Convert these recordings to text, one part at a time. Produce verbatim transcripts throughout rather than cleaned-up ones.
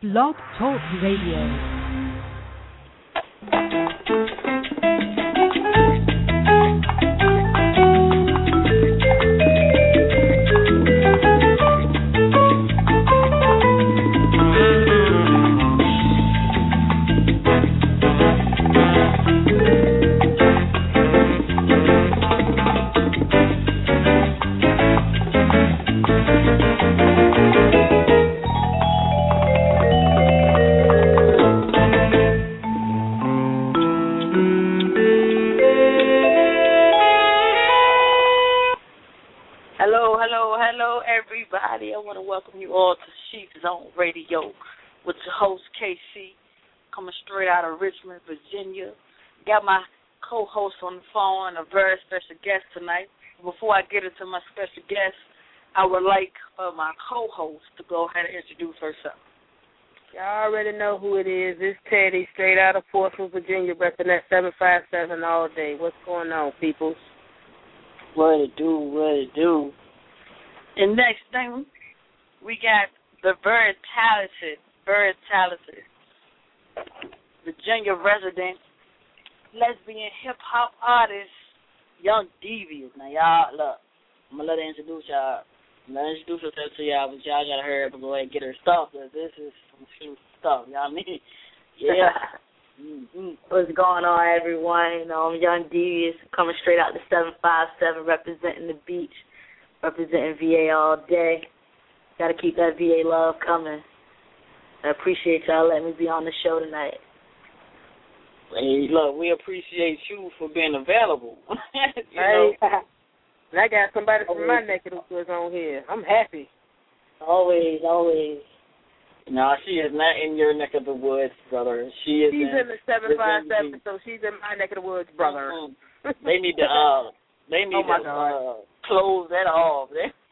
Blog Talk Radio. I want to welcome you all to Sheep Zone Radio with your host, K C, coming straight out of Richmond, Virginia. Got my co-host on the phone, a very special guest tonight. Before I get into my special guest, I would like for my co-host to go ahead and introduce herself. Y'all already know who it is. It's Teddy, straight out of Portsmouth, Virginia, repping that seven five seven all day. What's going on, peoples? What it do, what it do. And next thing, we got the very talented, very talented Virginia resident, lesbian hip-hop artist, Young Devious. Now, y'all, look, I'm going to let her introduce y'all. I'm going to introduce herself to y'all, but y'all got to hurry up and go ahead and get her stuff, because this is some true stuff. Y'all mean? Yeah. Mm-hmm. What's going on, everyone? You know, I'm Young Devious, coming straight out the seven five seven, representing the beach, representing V A all day. Got to keep that V A love coming. I appreciate y'all letting me be on the show tonight. Hey, look, we appreciate you for being available. you hey, know? And I got somebody from my neck of the woods on here. I'm happy. Always, always. No, she is not in your neck of the woods, brother. She is. She's in, in the seven five seven, so she's in my neck of the woods, brother. Mm-hmm. They need to. Uh, they need oh to uh, close that off.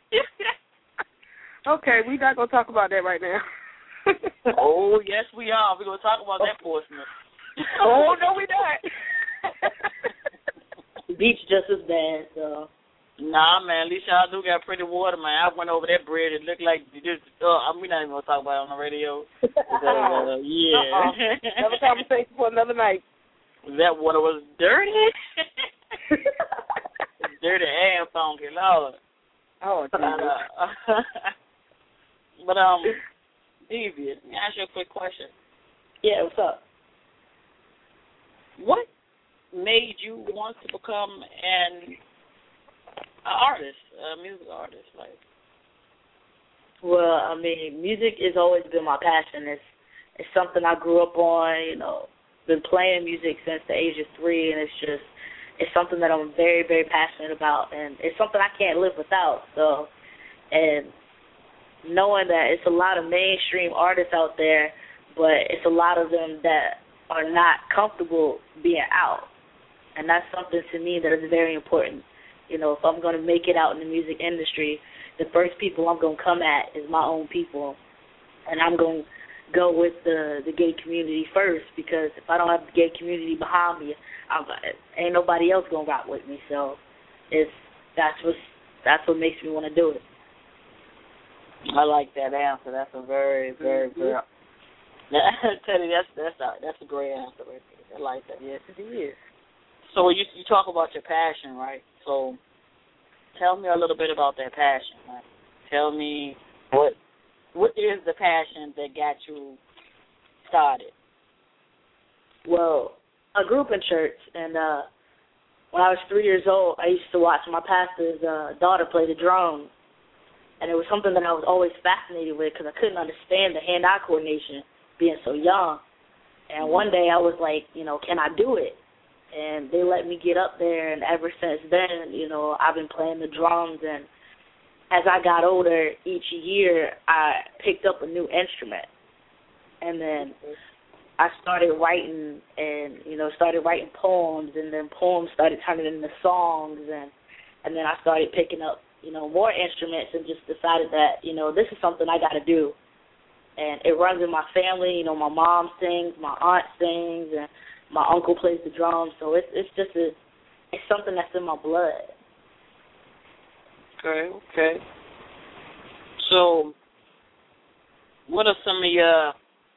Okay, we're not going to talk about that right now. Oh, yes, we are. We're going to talk about that portion. Oh, no, we not. The beach just as bad, so. Nah, man, at least y'all do got pretty water, man. I went over that bridge. It looked like, just, uh, we're not even going to talk about it on the radio. Because, uh, yeah. Uh-uh. Another conversation for another night. That water was dirty. Dirty and funky, Lord. Oh, Jesus. Uh, But, um, Devious, let me ask you a quick question. Yeah, what's up? What made you want to become an, an artist, a music artist? Like, Well, I mean, music has always been my passion. It's it's something I grew up on, you know, been playing music since the age of three, and it's just, it's something that I'm very, very passionate about, and it's something I can't live without, so, and knowing that it's a lot of mainstream artists out there, but it's a lot of them that are not comfortable being out. And that's something to me that is very important. You know, if I'm going to make it out in the music industry, the first people I'm going to come at is my own people. And I'm going to go with the, the gay community first, because if I don't have the gay community behind me, I'm, ain't nobody else going to rock with me. So it's that's what, that's what makes me want to do it. I like that answer. That's a very, very, very. Teddy, that's that's a, that's a great answer right there. I like that. Yes, it is. So you you talk about your passion, right? So tell me a little bit about that passion. Right? Tell me what what is the passion that got you started? Well, I grew up in church, and uh, when I was three years old, I used to watch my pastor's uh, daughter play the drums. And it was something that I was always fascinated with, because I couldn't understand the hand-eye coordination being so young. And one day I was like, you know, can I do it? And they let me get up there, and ever since then, you know, I've been playing the drums. And as I got older, each year I picked up a new instrument. And then I started writing and, you know, started writing poems, and then poems started turning into songs. And, and then I started picking up, you know, more instruments, and just decided that, you know, this is something I got to do. And it runs in my family. You know, my mom sings, my aunt sings, and my uncle plays the drums. So it's it's just a, it's something that's in my blood. Okay, okay. So what are some of your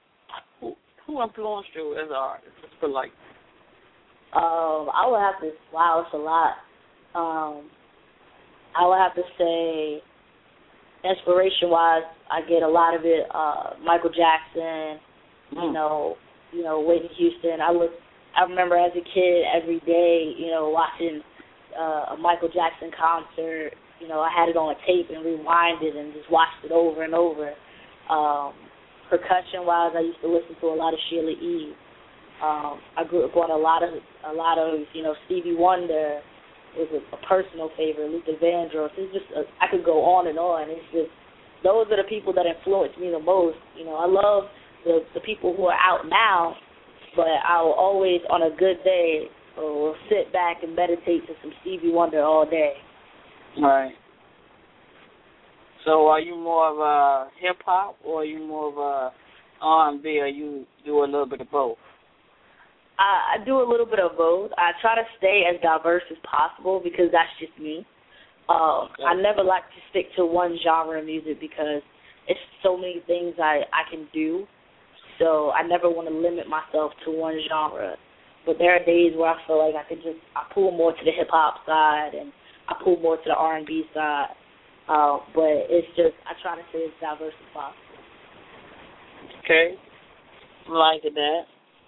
who influenced you as an artist? Let's put it like. Um, I would have to. Wow, it's a lot. Um, I would have to say, inspiration-wise, I get a lot of it. Uh, Michael Jackson, mm. you know, you know, Whitney Houston. I was. I remember as a kid every day, you know, watching uh, a Michael Jackson concert. You know, I had it on a tape and rewind it and just watched it over and over. Um, percussion-wise, I used to listen to a lot of Sheila E. Um, I grew up on a lot of a lot of you know Stevie Wonder was a, a personal favorite. Luther Vandross. It's just a, I could go on and on. It's just those are the people that influenced me the most. You know, I love the the people who are out now, but I will always on a good day will sit back and meditate to some Stevie Wonder all day. Right. So are you more of a hip hop or are you more of a R and B, or you do a little bit of both? I, I do a little bit of both. I try to stay as diverse as possible because that's just me. Um, okay. I never like to stick to one genre of music because it's so many things I, I can do. So I never want to limit myself to one genre. But there are days where I feel like I could just I pull more to the hip hop side and I pull more to the R and B side. Uh, but it's just, I try to stay as diverse as possible. Okay. I like that.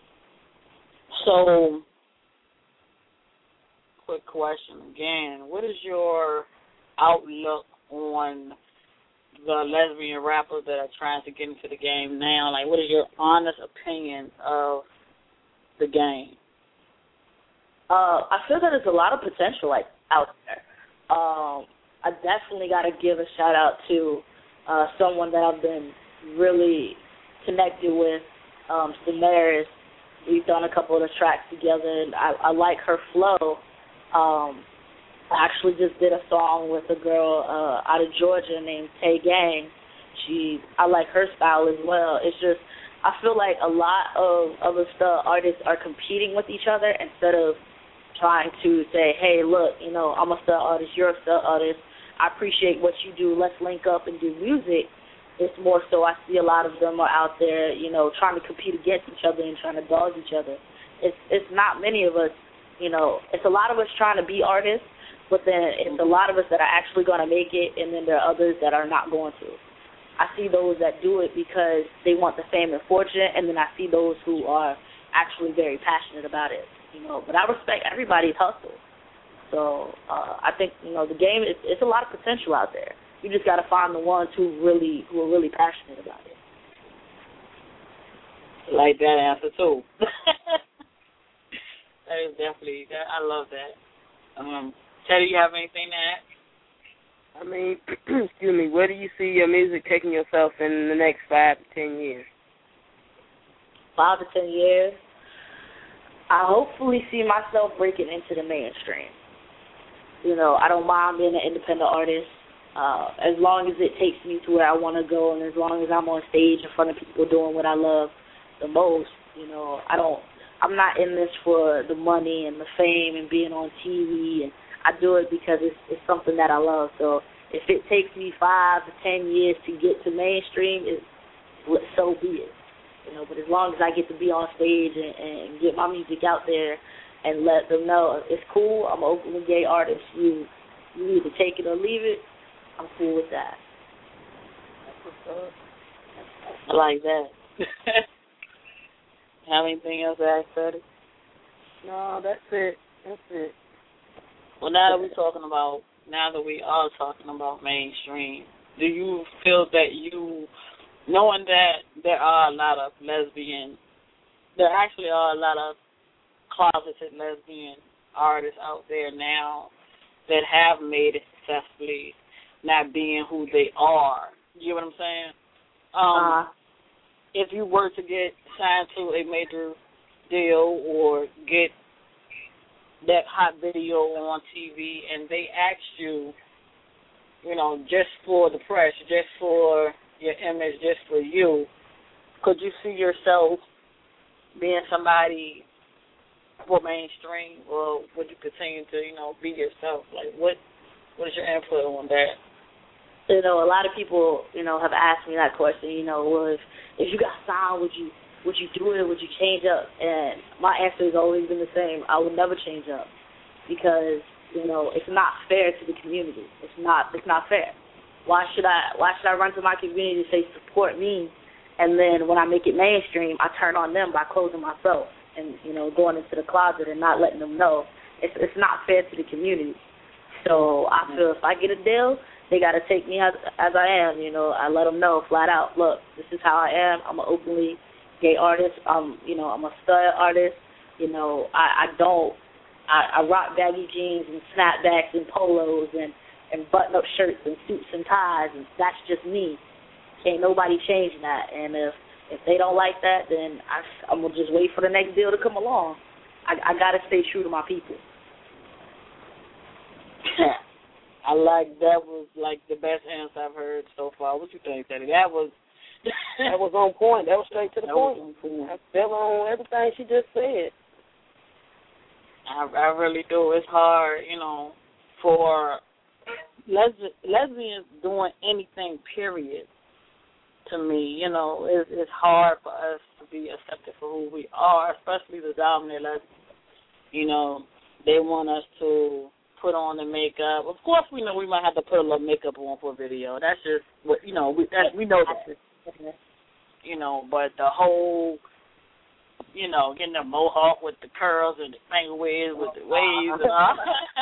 So, quick question again. What is your outlook on the lesbian rappers that are trying to get into the game now? Like, what is your honest opinion of the game? Uh, I feel that there's a lot of potential like out there. Um, I definitely got to give a shout-out to uh, someone that I've been really connected with, um, Samaris. We've done a couple of the tracks together, and I, I like her flow. Um, I actually just did a song with a girl uh, out of Georgia named Tay Gang. She, I like her style as well. It's just, I feel like a lot of other star artists are competing with each other instead of trying to say, hey, look, you know, I'm a star artist, you're a star artist. I appreciate what you do. Let's link up and do music. It's more so I see a lot of them are out there, you know, trying to compete against each other and trying to dog each other. It's it's not many of us, you know, it's a lot of us trying to be artists, but then it's a lot of us that are actually going to make it, and then there are others that are not going to. I see those that do it because they want the fame and fortune, and then I see those who are actually very passionate about it, you know. But I respect everybody's hustle. So uh, I think, you know, the game, it's, it's a lot of potential out there. You just got to find the ones who really who are really passionate about it. I like that answer, too. That is definitely, that, I love that. Um, Teddy, you have anything to add? I mean, excuse me, where do you see your music taking yourself in the next five to ten years? Five to ten years? I hopefully see myself breaking into the mainstream. You know, I don't mind being an independent artist uh, as long as it takes me to where I want to go, and as long as I'm on stage in front of people doing what I love the most. You know, I don't. I'm not in this for the money and the fame and being on T V, and I do it because it's, it's something that I love. So if it takes me five to ten years to get to mainstream, it, so be it. You know, but as long as I get to be on stage and, and get my music out there and let them know it's cool, I'm an openly gay artist. You you either take it or leave it. I'm cool with that. I like that. Have anything else to ask, Teddy? No, that's it. That's it. Well, now that we're talking about, now that we are talking about mainstream, do you feel that you, knowing that there are a lot of lesbian, there actually are a lot of closeted lesbian artists out there now that have made it successfully, not being who they are. You know what I'm saying? Um, uh, if you were to get signed to a major deal or get that hot video on T V and they asked you, you know, just for the press, just for your image, just for you, could you see yourself being somebody for mainstream, or would you continue to, you know, be yourself? Like, what what is your input on that? You know, a lot of people, you know, have asked me that question. You know, well, if if you got signed, would you would you do it? Would you change up? And my answer has always been the same. I would never change up because, you know, it's not fair to the community. It's not it's not fair. Why should I why should I run to my community to say support me, and then when I make it mainstream, I turn on them by closing myself and, you know, going into the closet and not letting them know. It's it's not fair to the community. So I feel if I get a deal, they got to take me as as I am. You know, I let them know flat out, look, this is how I am. I'm an openly gay artist. Um, you know, I'm a stud artist. You know, I, I don't, I, I rock baggy jeans and snapbacks and polos and, and button-up shirts and suits and ties, and that's just me. Can't nobody change that. And if if they don't like that, then I, I'm going to just wait for the next deal to come along. I, I got to stay true to my people. I like that was like the best answer I've heard so far. What you think, Teddy? That was that was on point. That was straight to the that point. Was on point. I fell on everything she just said. I, I really do. It's hard, you know, for lesbi- lesbians doing anything, period, to me. You know, it's, it's hard for us to be accepted for who we are, especially the dominant lesbians. You know, they want us to put on the makeup. Of course, we know we might have to put a little makeup on for a video. That's just what, you know, we that, we know that. You know, but the whole, you know, getting the mohawk with the curls and the finger waves with the waves and all.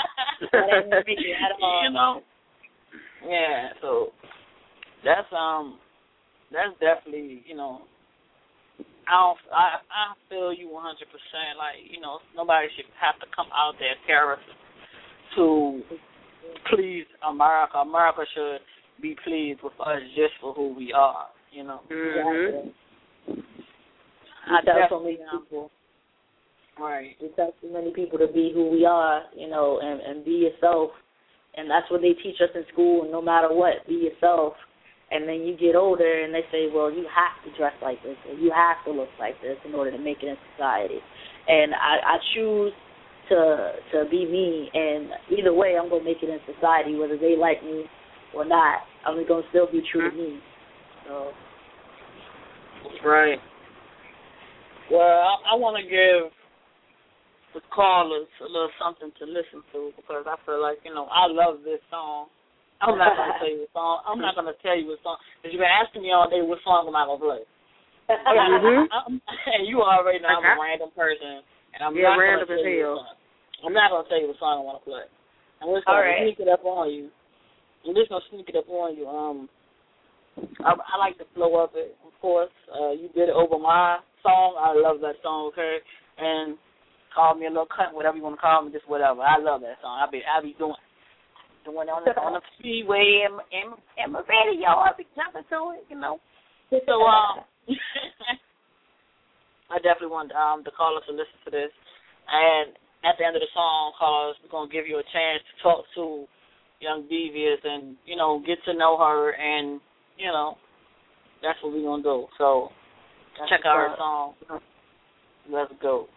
You know. Yeah, so that's um that's definitely, you know, I don't I I feel you one hundred percent. Like, you know, nobody should have to come out there terrorist to please America. America should be pleased with us just for who we are, you know. Mm-hmm. I tell so definitely many people. Right. We tell so many people to be who we are, you know, and, and be yourself. And that's what they teach us in school, and no matter what, be yourself. And then you get older and they say, well, you have to dress like this, or you have to look like this in order to make it in society. And I, I choose to to be me, and either way, I'm going to make it in society, whether they like me or not. I'm going to still be true to me. So. Right. Well, I, I want to give the callers a little something to listen to, because I feel like, you know, I love this song. I'm not going to tell you a song. I'm not going to tell you a song, because you've been asking me all day what song am I going to play. Mm-hmm. I'm, and you already know I'm a random person, and I'm yeah, not random going to tell as you hell. a song. I'm not going to tell you what song I want to play. I'm just going right. to sneak it up on you. I'm just going to sneak it up on you. Um, I, I like the flow of it, of course. Uh, you did it over my song. I love that song, okay? And call me a little cunt, whatever you want to call me, just whatever. I love that song. I be I be doing doing it on the on the freeway and and and my radio. I be jumping to it, you know. So um, I definitely want um the callers to listen to this, and at the end of the song, callers, we're gonna give you a chance to talk to Young Devious and, you know, get to know her, and, you know, that's what we're going to do. So that's check out her song. Let's go.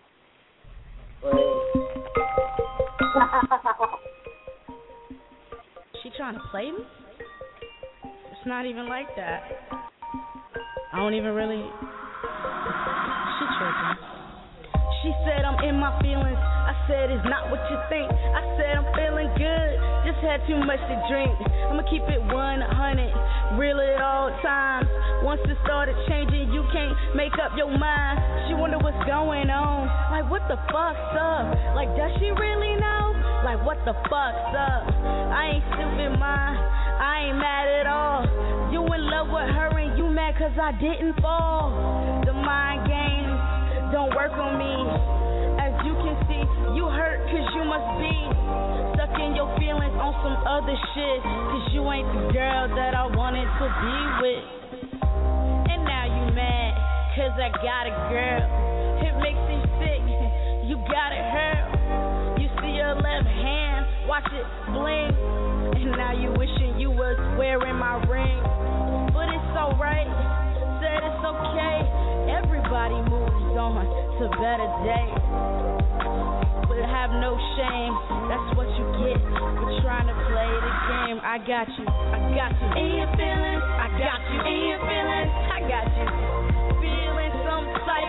She trying to play me? It's not even like that. I don't even really... She tripping. She said I'm in my feelings. I said it's not what you think. I said I'm feeling good. Just had too much to drink. I'ma keep it one hundred, real at all times. Once it started changing, you can't make up your mind. She wonder what's going on. Like, what the fuck's up? Like, does she really know? Like, what the fuck's up? I ain't stupid, mind. I ain't mad at all. You in love with her and you mad cause I didn't fall. The mind games don't work on me. As you can see, you hurt cause you must be stuck in your feelings on some other shit, cause you ain't the girl that I wanted to be with. And now you mad cause I got a girl. It makes you sick, you got it hurt. You see your left hand, watch it blink, and now you wishing you was wearing my ring. But it's alright, said it's okay. Everybody moves on to better days. But have no shame, that's what you get for trying to play the game. I got you, I got you in your feelings. I got you in your feelings. I got you feeling some type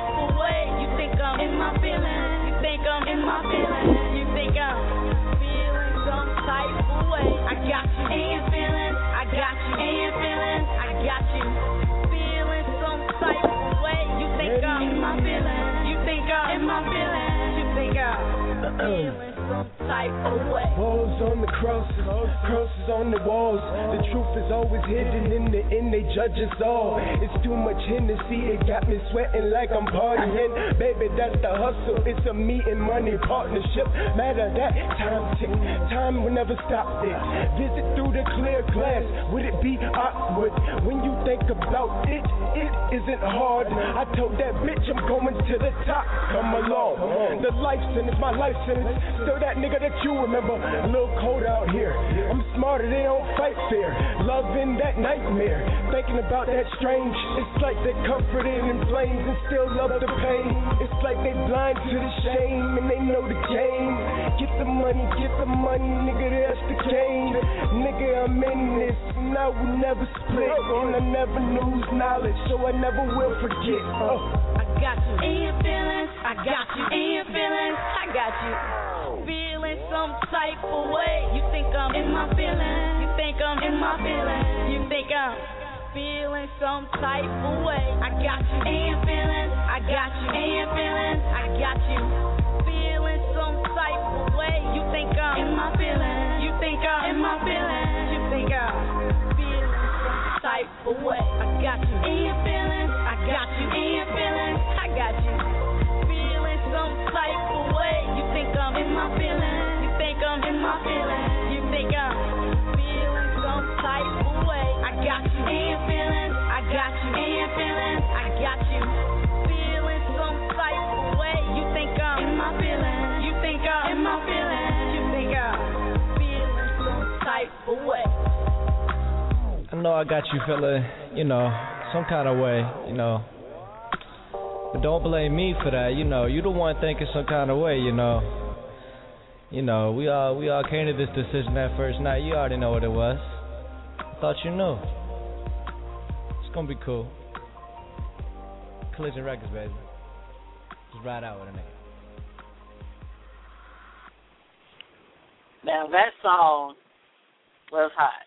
my feelings. You think I'm in my feelings. You think I'm feeling some type of way. Walls on the crosses, crosses on the walls. The truth is always hidden. In the end, they judge us all. It's too much Hennessy. It got me sweating like I'm partying. Baby, that's the hustle. It's a me and money partnership. Matter that time tick. Time will never stop it. Visit through the clear glass. Would it be awkward when you think about it? It isn't hard. I told that bitch I'm going to the top. Come along. The life sentence, my life sentence. Still that nigga that you remember. A little cold out here. I'm smarter, they don't fight fair. Loving that nightmare. Thinking about that strange. It's like they're comforted in flames and still love the pain. It's like they blind to the shame and they know the game. Get the money, get the money, nigga, that's the game. Nigga, I'm in this and I will never split. And I never lose knowledge, so I never will forget. Oh. I got you in your feelings. I got you in your feelings. I got you feeling some type of way. You think I'm in my feelings. You think I'm in my feelings. You think I'm feeling some type of way. I got you in your feelings. I got you in your feelings. I got you feeling some type of way. You think I'm in my feelings. You think I'm in my feelings. You think I'm feeling some type of way. I got you in your feelings. I got you in your feelings. I got you feeling some type of way. You think I'm in my feelings. You think I'm in my feelings. You think I'm feeling some type of way. I got you in your feelings. I got you in your feelings. I got you feeling some type of way. You think I'm in my feelings. You think I'm in my feelings. You think I'm feeling some type of way. I know I got you feeling, you know, some kind of way, you know. But don't blame me for that, you know. You the one thinking some kind of way, you know. You know, we all we all came to this decision that first night. You already know what it was. I thought you knew. It's gonna be cool. Collision Records, baby. Just ride out with a nigga. Now that song was hot.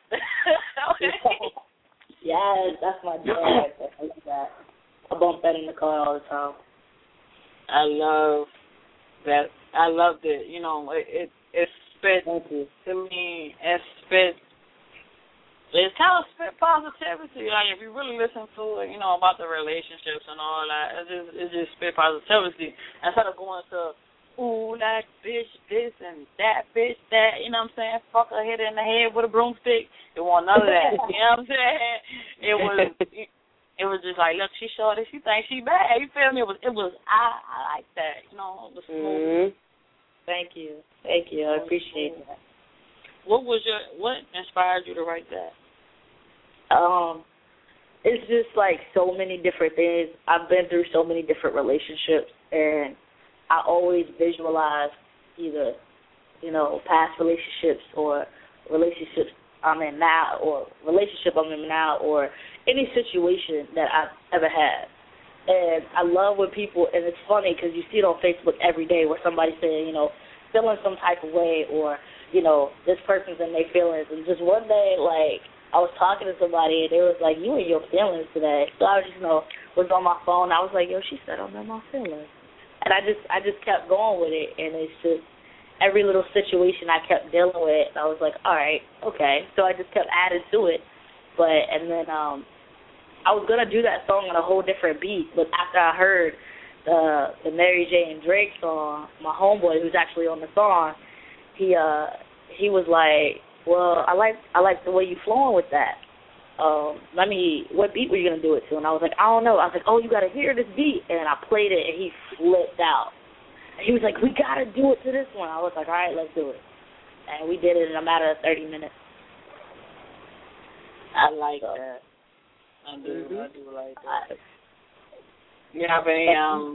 Yes, that's my jam. I love that. I bump that in the car all the time. I love that. I loved it. You know, it it, it spit to me. It spit. It's kind of spit positivity. Like if you really listen to it, you know about the relationships and all that. It just it just spit positivity instead of going to ooh that bitch this and that bitch that. You know what I'm saying? Fuck her, hit her in the head with a broomstick. It wasn't none of that. You know what I'm saying? It was. It, It was just like, look, she short and she thinks she bad. You feel me? It was, it was. I, I like that. You know, the smooth. Mm-hmm. Thank you, thank you. I appreciate that. What was your? What inspired you to write that? Um, it's just like so many different things. I've been through so many different relationships, and I always visualize either, you know, past relationships or relationships I'm in now, or relationship I'm in now, or any situation that I've ever had. And I love when people, and it's funny because you see it on Facebook every day where somebody's saying, you know, feeling some type of way, or, you know, this person's in their feelings. And just one day, like, I was talking to somebody, and they was like, you in your feelings today. So I was just, you know, was on my phone. I was like, yo, she said I'm in my feelings. And I just I just kept going with it, and it's just every little situation I kept dealing with, I was like, all right, okay. So I just kept adding to it. But, and then um, I was going to do that song on a whole different beat, but after I heard the the Mary J. and Drake song, my homeboy who's actually on the song, he uh he was like, well, I like I like the way you flowing with that. Um, let me, what beat were you going to do it to? And I was like, I don't know. I was like, oh, you got to hear this beat. And I played it, and he flipped out. He was like, we got to do it to this one. I was like, all right, let's do it. And we did it in a matter of thirty minutes. I like so, that. I do. Mm-hmm. I do like that. You have any um?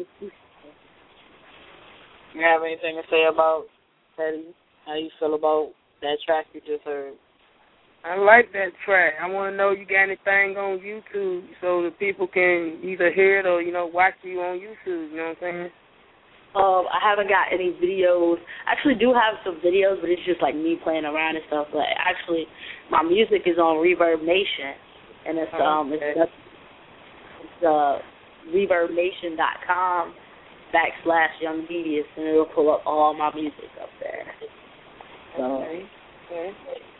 You have anything to say about Teddy? How you feel about that track you just heard? I like that track. I want to know you got anything on YouTube so the people can either hear it or, you know, watch you on YouTube. You know what I'm saying? Um, I haven't got any videos. I actually do have some videos, but it's just like me playing around and stuff. But actually, my music is on Reverb Nation, and it's um, it's, it's uh, reverb nation dot com backslash Young Devious, and it'll pull up all my music up there. So, okay. Okay.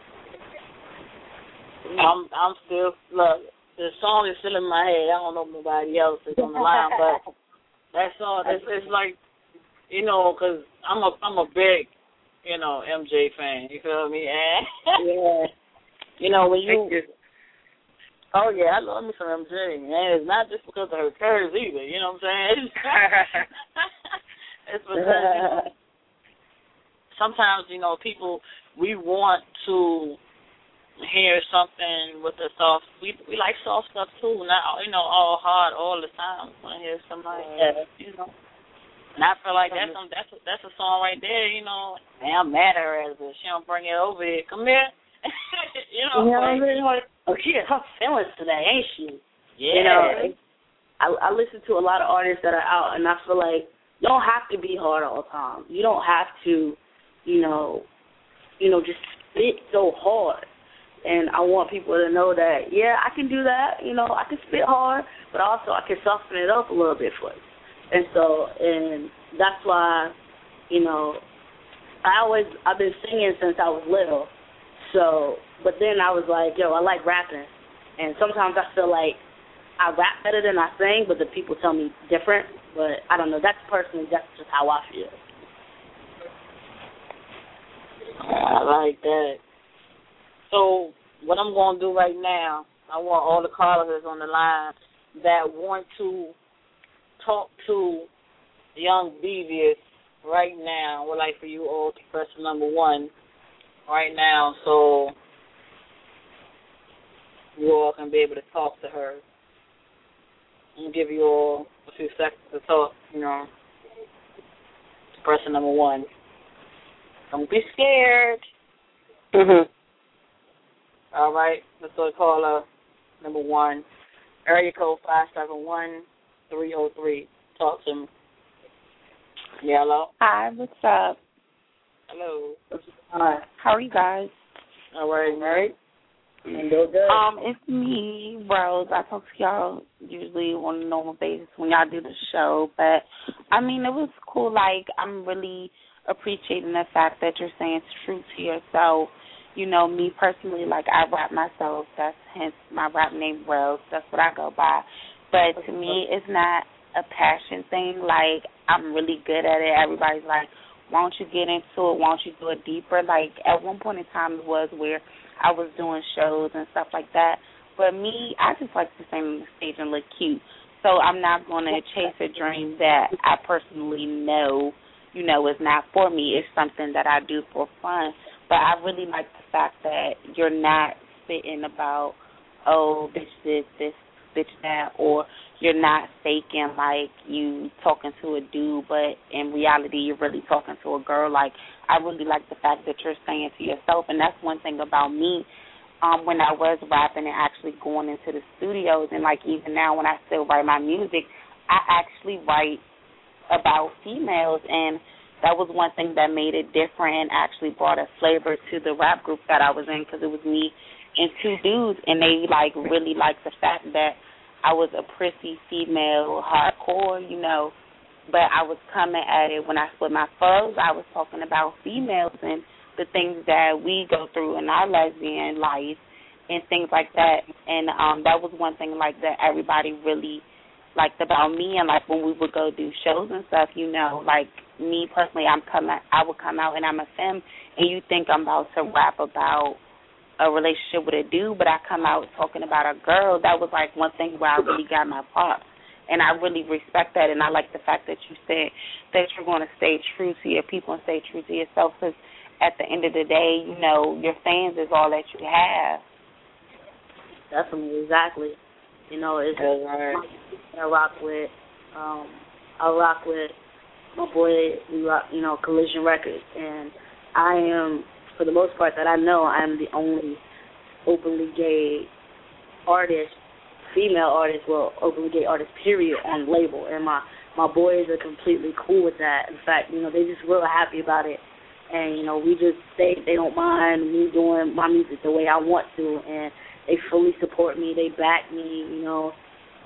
I'm I'm still look. The song is still in my head. I don't know if nobody else is on the line, but that song it's, it's like, you know, because I'm a I'm a big, you know, M J fan. You feel me? And yeah. You know when you. Oh yeah, I love me some M J, and it's not just because of her curves either. You know what I'm saying? It's because you know, sometimes you know people we want to hear something with the soft. We we like soft stuff too. Not you know all hard all the time. We want to hear somebody, yeah. you know. And I feel like that's some, that's a, that's a song right there. You know, man, I'm mad at her as if she don't bring it over here. Come here. you know, you know what I mean? Like, oh, she has her feelings today, ain't she? Yeah. You know, I, I listen to a lot of artists that are out, and I feel like you don't have to be hard all the time. You don't have to, you know, you know, just spit so hard. And I want people to know that, yeah, I can do that. You know, I can spit hard, but also I can soften it up a little bit for you. And so, and that's why, you know, I always, I've been singing since I was little. So, but then I was like, yo, I like rapping. And sometimes I feel like I rap better than I sing, but the people tell me different. But I don't know. That's personally, that's just how I feel. I like that. So what I'm going to do right now, I want all the callers on the line that want to talk to Young Devious right now. I would like for you all to press number one right now so you all can be able to talk to her. I'm going to give you all a few seconds to talk, you know, to person number one. Don't be scared. Mm-hmm. All right, let's go to caller number one. Area code five seven one three oh three. Talk to me. Yeah, hello? Hi, what's up? Hello. Hi. How are you guys? All right, all right. And do good. Um, it's me, Rose. I talk to y'all usually on a normal basis when y'all do the show, but I mean, it was cool. Like, I'm really appreciating the fact that you're saying it's true to yourself. You know, me personally, like, I rap myself. That's hence my rap name, Rose. That's what I go by. But to me, it's not a passion thing. Like, I'm really good at it. Everybody's like, why don't you get into it? Why don't you do it deeper? Like, at one point in time, it was where I was doing shows and stuff like that. But me, I just like to stand on the stage and look cute. So I'm not going to chase a dream that I personally know, you know, is not for me. It's something that I do for fun. But I really like the fact that you're not spitting about, oh, bitch this, this, bitch that, or you're not faking like you talking to a dude, but in reality you're really talking to a girl. Like, I really like the fact that you're saying to yourself, and that's one thing about me. Um, when I was rapping and actually going into the studios, and like even now when I still write my music, I actually write about females, and that was one thing that made it different and actually brought a flavor to the rap group that I was in, because it was me and two dudes, and they like really liked the fact that I was a prissy female, hardcore, you know, but I was coming at it when I split my fuzz. I was talking about females and the things that we go through in our lesbian life and things like that, and um, that was one thing like that everybody really liked about me. And like when we would go do shows and stuff, you know, like me personally, I'm coming, I would come out and I'm a femme, and you think I'm about to rap about a relationship with a dude, but I come out talking about a girl. That was like one thing where I really got my props, and I really respect that. And I like the fact that you said that you're going to stay true to your people and stay true to yourself, because at the end of the day, you know, your fans is all that you have. Definitely, exactly. You know, it's That's right. I rock with, um, I rock with my boy, we rock, you know, Collision Records, and I am, for the most part that I know, I am the only openly gay artist, female artist, well, openly gay artist, period, on label, and my, my boys are completely cool with that. In fact, you know, they're just real happy about it, and, you know, we just, they, they don't mind me doing my music the way I want to, and they fully support me, they back me, you know,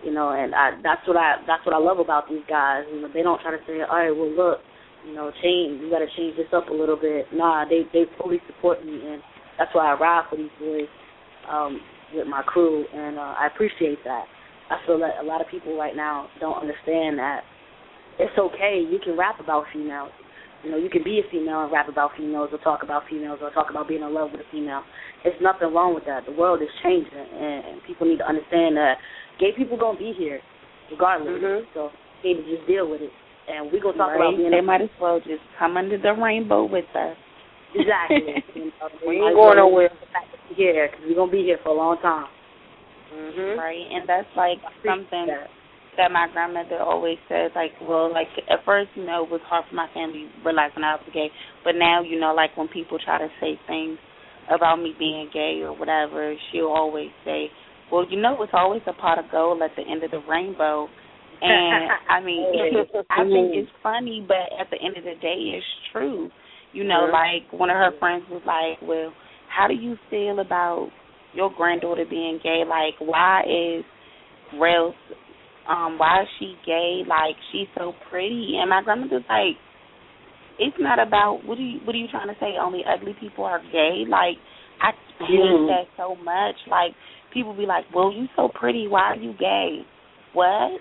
You know, and I, that's what I that's what I love about these guys. You know, they don't try to say, all right, well, look, you know, change, you got to change this up a little bit. Nah, they they fully support me, and that's why I ride for these boys um, with my crew, and uh, I appreciate that. I feel that a lot of people right now don't understand that it's okay. You can rap about females. You know, you can be a female and rap about females or talk about females or talk about being in love with a female. There's nothing wrong with that. The world is changing, and people need to understand that gay people going to be here regardless. Mm-hmm. So they need to just deal with it. And we're going to talk right. about being They a- might as well just come under the rainbow with us. Exactly. You know, we ain't going nowhere. Here, because we're going to be here for a long time. Mm-hmm. Right, and that's like something that. that my grandmother always said, like, well, like, at first, you know, it was hard for my family realizing I was gay, but now, you know, like, when people try to say things about me being gay or whatever, she'll always say, well, you know, it's always a pot of gold at the end of the rainbow, and, I mean, I think it's funny, but at the end of the day, it's true. You know, yeah. like, one of her friends was like, well, how do you feel about your granddaughter being gay? Like, why is Rails... Um, why is she gay? Like, she's so pretty. And my grandmother's like, it's not about, what are you, what are you trying to say, only ugly people are gay? Like, I hate mm. that so much. Like, people be like, well, you so pretty, why are you gay? What?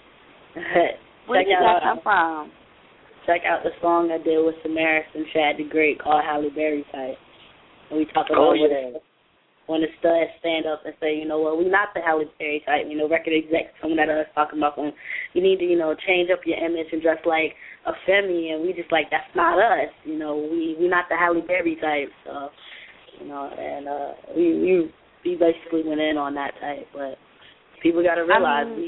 Where did that come from? Check out the song I did with Samaris and Chad the Great called Halle Berry Type. And we talk about oh, yeah. it. When the studs stand up and say, you know what, we're not the Halle Berry type, you know, record execs coming at us talking about them. You need to, you know, change up your image and dress like a femi, and we just like, that's not us, you know, we we not the Halle Berry type, so, you know, and uh, we, we we basically went in on that type, but people got to realize I mean, we.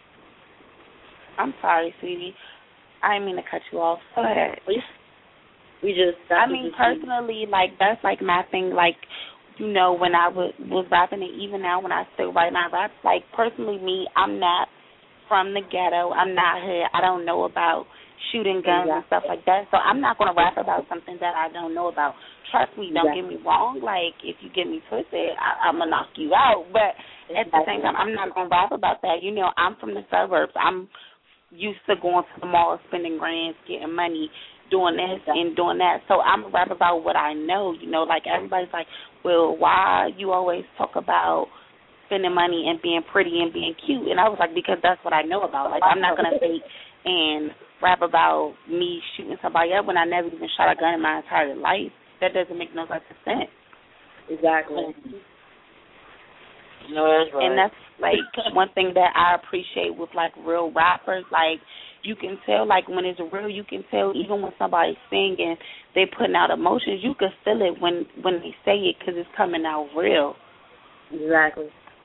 I'm sorry, sweetie, I didn't mean to cut you off. Go ahead. We, we just. I mean, personally, like, that's like my thing, like, you know, when I was, was rapping, and even now when I still write my raps, like, personally, me, I'm not from the ghetto. I'm not here. I don't know about shooting guns exactly. and stuff like that. So I'm not going to rap about something that I don't know about. Trust me, don't exactly. get me wrong. Like, if you get me twisted, I, I'm going to knock you out. But at the same time, I'm not going to rap about that. You know, I'm from the suburbs. I'm used to going to the mall, spending grands, getting money, doing this and doing that. So I'm going to rap about what I know. You know, like, everybody's like, well, why you always talk about spending money and being pretty and being cute? And I was like, because that's what I know about. Like, I'm not going to say and rap about me shooting somebody up when I never even shot a gun in my entire life. That doesn't make no type of sense. Exactly. No, that's right. And that's, like, one thing that I appreciate with, like, real rappers. Like, you can tell, like, when it's real, you can tell even when somebody's singing, they putting out emotions, you can feel it when, when they say it because it's coming out real. Exactly.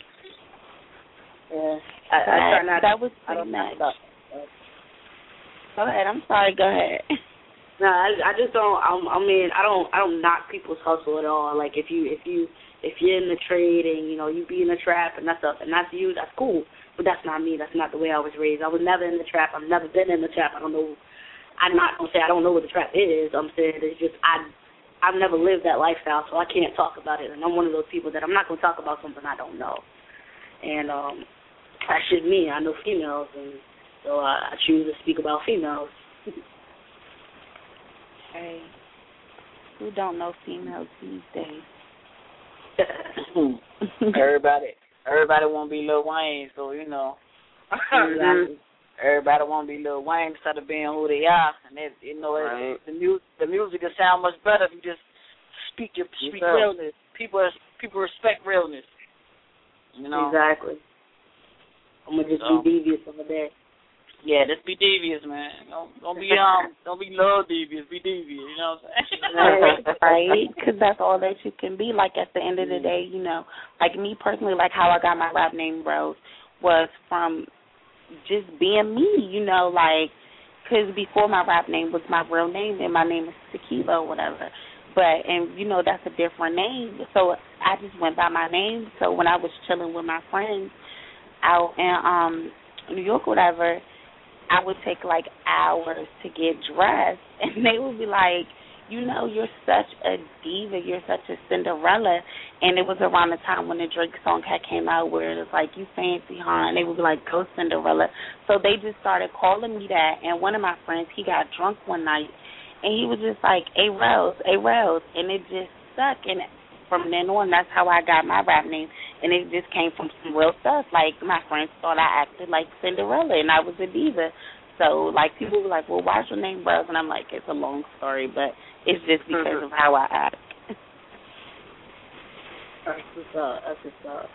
Yeah. I, I that, try not that was I pretty much. Stop. Go ahead. I'm sorry. Go ahead. No, I, I just don't. I, I mean, I don't. I don't knock people's hustle at all. Like, if you, if you, if you're in the trade and you know you be in the trap and that's up and that's you, that's cool. But that's not me. That's not the way I was raised. I was never in the trap. I've never been in the trap. I don't know. I'm not gonna say I don't know what the trap is. I'm saying it's just I, I've never lived that lifestyle, so I can't talk about it. And I'm one of those people that I'm not gonna talk about something I don't know. And um, that's just me. I know females, and so I, I choose to speak about females. Hey, who don't know females these days? everybody, everybody want to be Lil Wayne, so you know. Exactly. Everybody want to be Lil Wayne instead of being who they are, and it, you know, right. it, the music, the music will sound much better if you just speak your speak Yourself. realness. People, people respect realness. You know. Exactly. I'm gonna just so. be devious over there. Yeah, just be devious, man. Don't, don't be um, don't be love devious. Be devious. You know what I'm saying? Right, because that's all that you can be. Like, at the end of the day, you know, like me personally, like how I got my rap name Rose was from just being me. You know, like, because before my rap name was my real name, and my name is Tequila or whatever. But, and, you know, that's a different name. So I just went by my name. So when I was chilling with my friends out in um, New York or whatever, I would take, like, hours to get dressed. And they would be like, you know, you're such a diva, you're such a Cinderella. And it was around the time when the Drake song had came out where it was like, you fancy, huh? And they would be like, go Cinderella. So they just started calling me that. And one of my friends, he got drunk one night, and he was just like, A Rose, A Rose. And it just stuck. And from then on, that's how I got my rap name. And it just came from some real stuff. Like, my friends thought I acted like Cinderella, and I was a diva. So, like, people were like, well, why's your name Rose? And I'm like, it's a long story, but it's just because of how I act. That's what's up. That's what's up.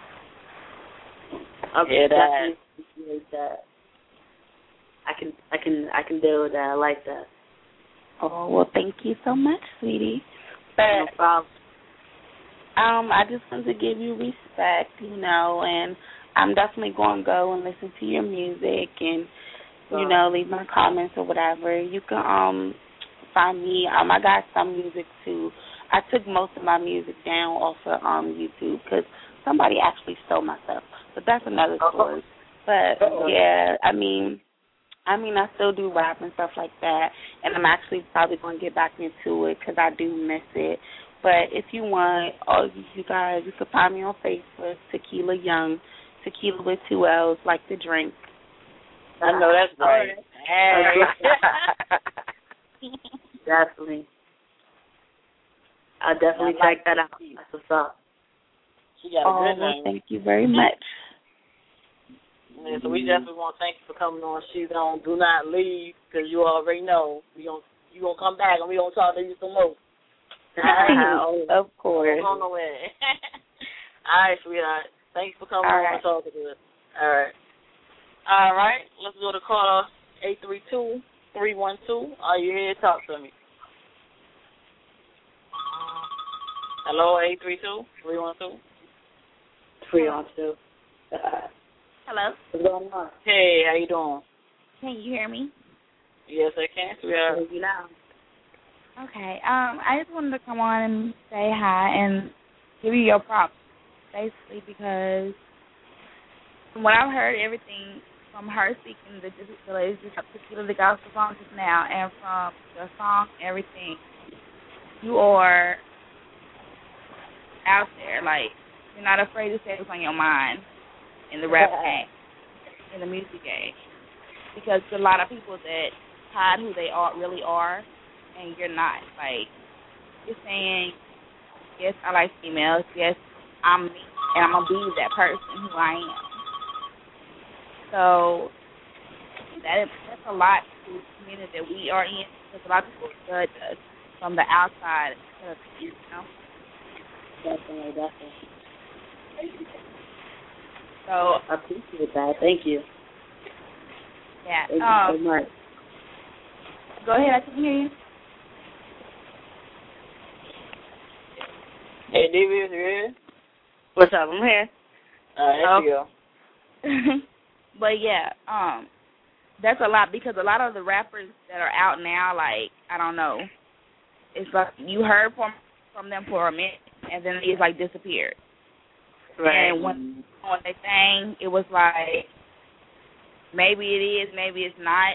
I Yeah, that. definitely appreciate that. I can, I can, I can deal with that. I like that. Oh, well, thank you so much, sweetie. But, no problem. Um, I just want to give you respect, you know, and I'm definitely going to go and listen to your music and, you know, leave my comments or whatever. You can um find me. Um, I got some music too. I took most of my music down off of um YouTube because somebody actually stole my stuff, but that's another story. But yeah, I mean, I mean, I still do rap and stuff like that, and I'm actually probably going to get back into it because I do miss it. But if you want, all you guys, you can find me on Facebook, Tequila Young, Tequila with two L's, like the drink. I know that's right. Hey. Definitely. I'll definitely I like check that out. That's what's up. She got a Oh, good well, name. thank you very much. Yeah, so we definitely want to thank you for coming on. She's on Do Not Leave, because you already know we gonna you gonna come back and we gonna talk to you some more. Of course. Don't go nowhere. All right, sweetheart. Thanks for coming All on right. and talking to us. All right. All right. Let's go to caller eight three two, three one two. Are you here? Talk to me. Hello, eight three two, three one two. three one two. Hello. What's going on? Hey, how you doing? Can you hear me? Yes, I can. Sweetheart. You now. Okay. Um, I just wanted to come on and say hi and give you your props, basically, because from what I've heard, everything from her speaking, the the ladies just Tequila the gospel song just now, and from the song, everything, you are out there. Like, you're not afraid to say what's on your mind in the rap game, in the music game, because there's a lot of people that hide who they are really are. And you're not. Like, you're saying, yes, I like females. Yes, I'm me. And I'm going to be that person who I am. So, that is, that's a lot to the community that we are in. Because a lot of people judge us from the outside. You know? Definitely, definitely. So, I appreciate that. Thank you. Yeah. Thank um, you so much. Go ahead. I can hear you. Hey, David, you here? What's up? I'm here. All right, there you go. But yeah, um, that's a lot because a lot of the rappers that are out now, like, I don't know, it's like you heard from from them for a minute and then they just like disappeared. Right. And when when they sang, it was like maybe it is, maybe it's not.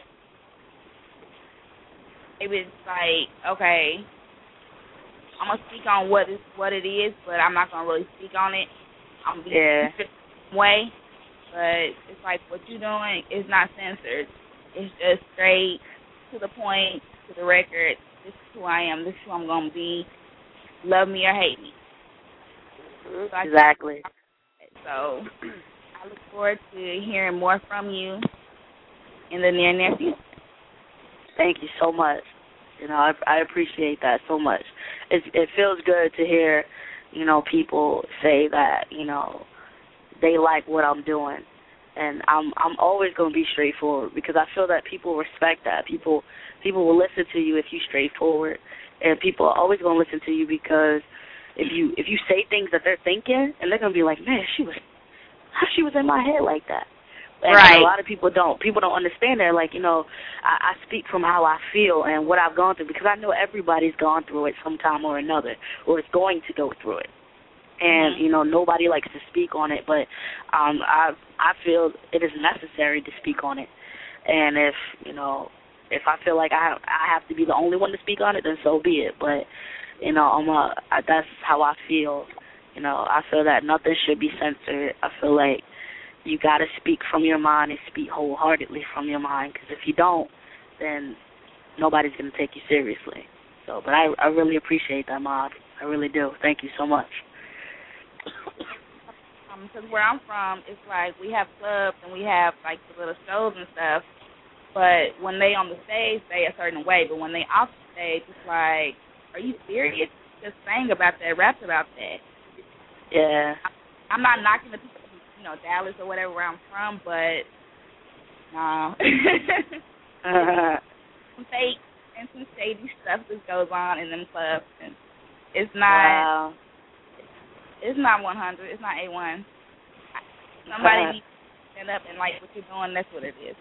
Maybe it's like, okay, I'm gonna speak on what is what it is, but I'm not gonna really speak on it. I'm gonna be yeah. the same way, but it's like what you're doing is not censored. It's just straight to the point, to the record. This is who I am. This is who I'm gonna be. Love me or hate me. So Exactly. So I look forward to hearing more from you in the near near future. Thank you so much. You know, I, I appreciate that so much. It, it feels good to hear, you know, people say that, you know, they like what I'm doing. And I'm I'm always going to be straightforward because I feel that people respect that. People people will listen to you if you're straightforward, and people are always going to listen to you because if you if you say things that they're thinking, and they're going to be like, man, she was how she was in my head like that. And right. a lot of people don't. People don't understand that. Like, you know, I, I speak from how I feel and what I've gone through because I know everybody's gone through it sometime or another or is going to go through it. And, mm-hmm. you know, nobody likes to speak on it, but um, I I feel it is necessary to speak on it. And if, you know, if I feel like I I have to be the only one to speak on it, then so be it. But you know, I'm a, I, that's how I feel. You know, I feel that nothing should be censored. I feel like you got to speak from your mind and speak wholeheartedly from your mind, because if you don't, then nobody's going to take you seriously. So, but I, I really appreciate that, Maude. I really do. Thank you so much. Because um, where I'm from, it's like we have clubs and we have, like, the little shows and stuff, but when they on the stage, they a certain way, but when they off the stage, it's like, are you serious? Just sang about that, rapped about that. Yeah. I'm not knocking the people, you know, Dallas or whatever where I'm from, but no. uh, some fake and some shady stuff just goes on in them clubs, and it's not. Wow. It's not one hundred. It's not A one. Somebody uh, needs to stand up and like what you're doing. That's what it is.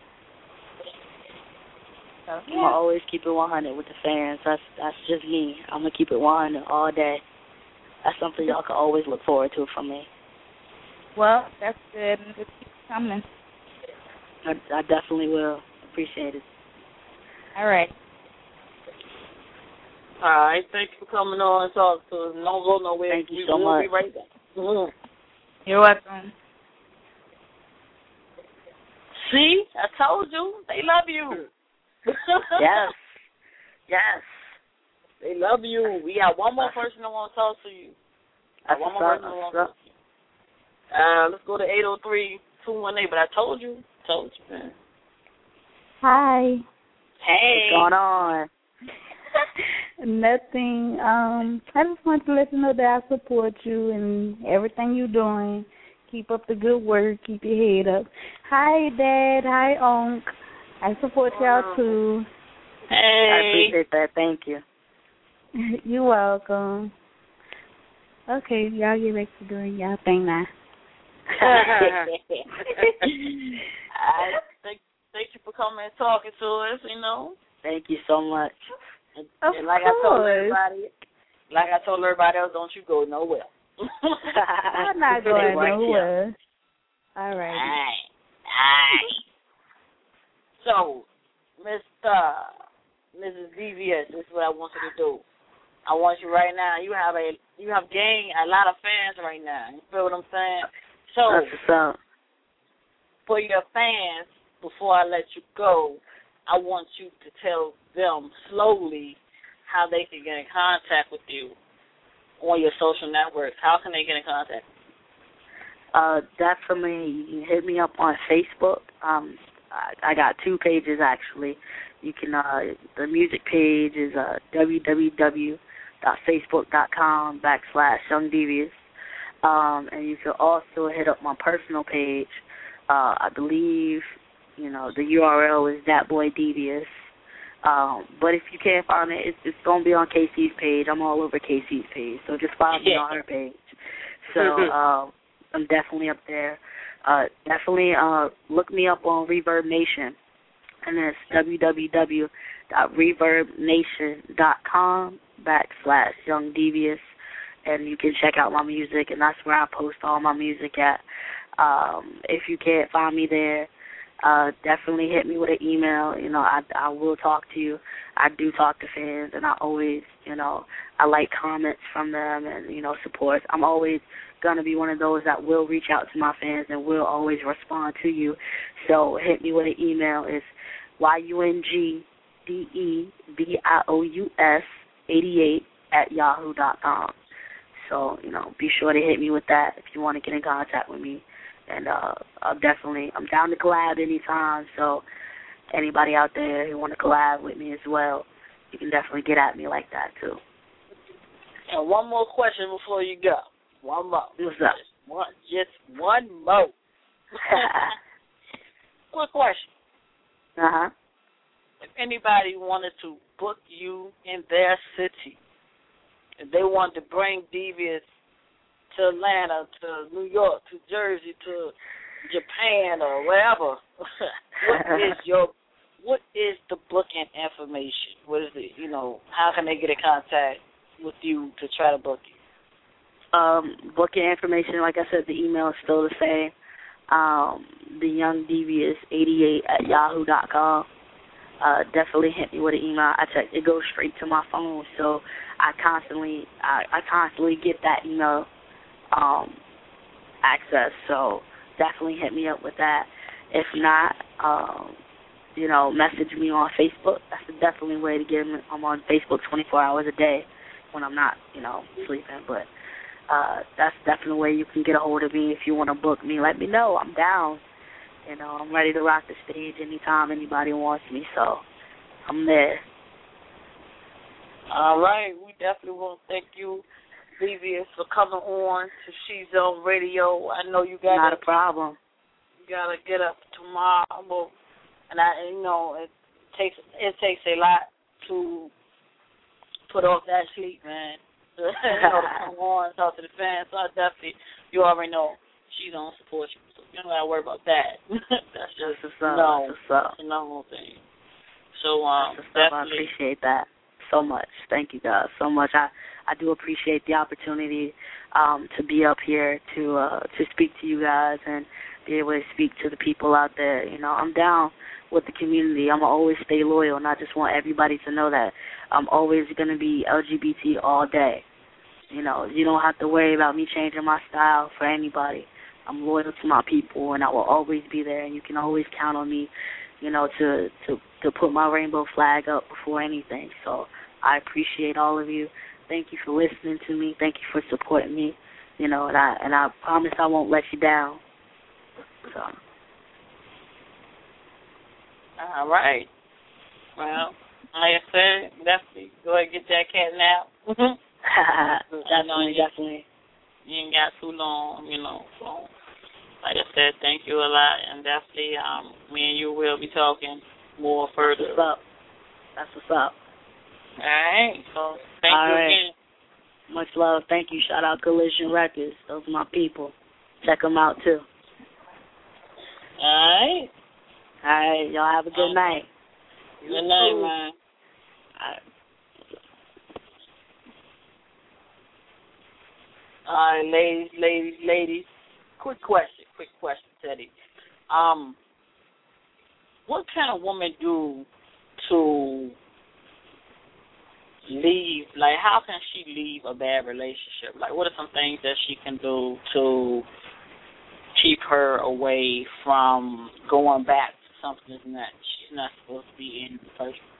So, yeah. I'm gonna always keep it one hundred with the fans. That's that's just me. I'm gonna keep it one hundred all day. That's something y'all can always look forward to from me. Well, that's good. Just keep coming. I, I definitely will. Appreciate it. All right. All right. Thank you for coming on and talking to us. Don't go nowhere. Thank you we so will much. Be right back. Mm-hmm. You're welcome. See, I told you they love you. Yes. Yes. They love you. We got one more person that want to talk to you. That's one more person that want to talk to you. Uh, let's go to eight oh three, two one eight, but I told you. Told you, man. Hi. Hey. What's going on? Nothing. Um, I just want to let you know that I support you and everything you're doing. Keep up the good work. Keep your head up. Hi, Dad. Hi, Onk. I support y'all, too. Hey. I appreciate that. Thank you. You're welcome. Okay, y'all get back to doing y'all thing now. I thank, thank you for coming and talking to us, you know. Thank you so much. And, of and like course. I told everybody, like I told everybody else, don't you go nowhere. I'm not going right nowhere. Here. All right. All right. All right. So, Mister Missus D V S, this is what I want you to do. I want you right now. You have a you have gained a lot of fans right now. You feel what I'm saying? So, that's what's up. For your fans, before I let you go, I want you to tell them slowly how they can get in contact with you on your social networks. How can they get in contact? Uh, definitely, you can hit me up on Facebook. Um, I, I got two pages actually. You can uh, the music page is uh, www.facebook.com backslash Young Devious. Um, and you can also hit up my personal page. Uh, I believe, you know, the U R L is That Boy Devious. Um, but if you can't find it, it's, it's going to be on K C's page. I'm all over K C's page, so just follow me on her page. So uh, I'm definitely up there. Uh, definitely uh, look me up on Reverb Nation, and it's www.reverbnation.com backslash Young Devious, and you can check out my music, and that's where I post all my music at. Um, if you can't find me there, uh, definitely hit me with an email. You know, I, I will talk to you. I do talk to fans, and I always, you know, I like comments from them and, you know, support. I'm always going to be one of those that will reach out to my fans and will always respond to you. So hit me with an email. It's Y U N G D E B I O U S eighty-eight at yahoo dot com. So, you know, be sure to hit me with that if you want to get in contact with me. And uh, I'll definitely, I'm down to collab anytime. So anybody out there who want to collab with me as well, you can definitely get at me like that too. And one more question before you go. One more. What's up? Just one, just one more. Quick question. Uh-huh. If anybody wanted to book you in their city, if they wanted to bring Devious to Atlanta, to New York, to Jersey, to Japan, or wherever, what is your, what is the booking information? What is it, you know, how can they get in contact with you to try to book you? Um, booking information, like I said, the email is still the same. Um, the Young Devious eighty-eight at yahoo dot com. uh, definitely hit me with an email. I check it goes straight to my phone, so I constantly I, I constantly get that email um, access. So definitely hit me up with that. If not, um, you know, message me on Facebook. That's definitely a way to get me. I'm on Facebook twenty-four hours a day when I'm not, you know, sleeping. But uh, that's definitely a way you can get a hold of me. If you want to book me, let me know. I'm down. You know, I'm ready to rock the stage anytime anybody wants me, so I'm there. All right. We definitely want to thank you, Vivius, for coming on to She's On Radio. I know you got Not a problem. You got to get up tomorrow. And, I, you know, it takes it takes a lot to put off that sleep, man. you know, to come on and talk to the fans. So I definitely, you already know, She's On support you. So you don't got to worry about that. That's just That's what's up. no, That's what's up. no whole thing. So um, That's what's up. I definitely. appreciate that so much. Thank you, guys, so much. I, I do appreciate the opportunity um, to be up here to uh, to speak to you guys and be able to speak to the people out there. You know, I'm down with the community. I'm going to always stay loyal, and I just want everybody to know that I'm always going to be L G B T all day. You know, you don't have to worry about me changing my style for anybody. I'm loyal to my people, and I will always be there, and you can always count on me, you know, to, to, to put my rainbow flag up before anything. So I appreciate all of you. Thank you for listening to me. Thank you for supporting me, you know, and I, and I promise I won't let you down. So. All right. Well, like I said, definitely go ahead and get that cat now. definitely, you, definitely. You ain't got too long, you know. So, like I said, thank you a lot, and definitely, um, me and you will be talking more further. That's what's up. That's what's up. All right. So, thank All you right. again. Much love. Thank you. Shout out Collision Records. Those are my people. Check them out too. All right. All right. Y'all have a good um, night. Good night, man. All right. All right, ladies, ladies, ladies. Quick question, quick question, Teddy. Um, what can a woman do to leave? Like, how can she leave a bad relationship? Like, what are some things that she can do to keep her away from going back to something that she's not supposed to be in the first place?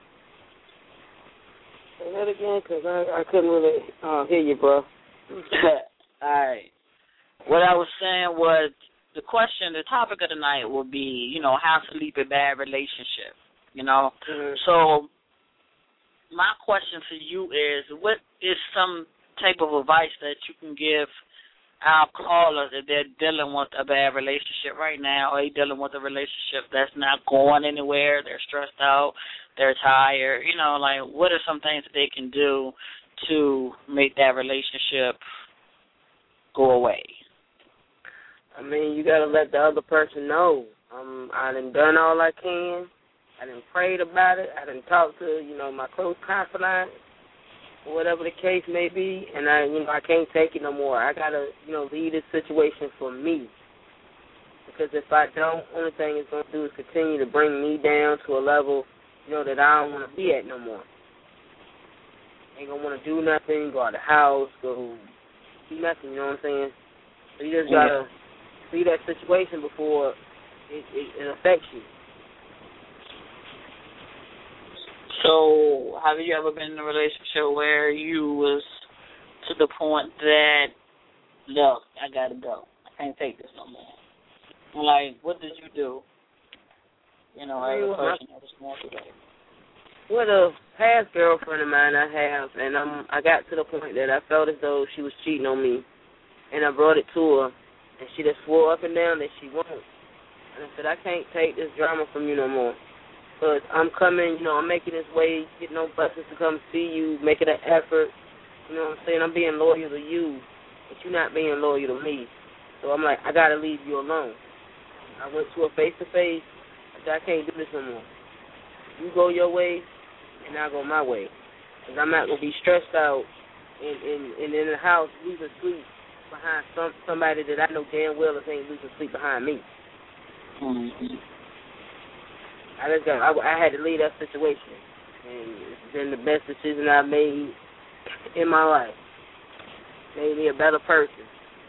Say that again, because I, I couldn't really uh, hear you, bro. All right. What I was saying was the question, the topic of the night will be, you know, how to leave a bad relationship, you know. Mm-hmm. So my question to you is, what is some type of advice that you can give our callers if they're dealing with a bad relationship right now, or they dealing with a relationship that's not going anywhere, they're stressed out, they're tired, you know, like what are some things that they can do to make that relationship go away? I mean, you got to let the other person know. Um, I done done all I can. I done prayed about it. I done talked to, you know, my close confidant, or whatever the case may be, and I, you know, I can't take it no more. I got to, you know, leave this situation for me. Because if I don't, only thing it's going to do is continue to bring me down to a level, you know, that I don't want to be at no more. Ain't going to want to do nothing, go out of the house, go do nothing, you know what I'm saying? So you just got to see that situation before it, it, it affects you. So have you ever been in a relationship where you was to the point that, look, I got to go. I can't take this no more. Like, what did you do? You know, as a person that was more today. With a past girlfriend of mine I have, and um, I got to the point that I felt as though she was cheating on me, and I brought it to her, and she just swore up and down that she won't. And I said, I can't take this drama from you no more. But I'm coming, you know, I'm making this way, getting no buses to come see you, making an effort. You know what I'm saying? I'm being loyal to you, but you're not being loyal to me. So I'm like, I got to leave you alone. I went to her face-to-face. I said, I can't do this no more. You go your way, and I'll go my way. Because I'm not going to be stressed out and, and, and in the house losing sleep behind some somebody that I know damn well is ain't losing sleep behind me. Mm-hmm. I just got, I, I had to leave that situation, and it's been the best decision I've made in my life. Made me a better person.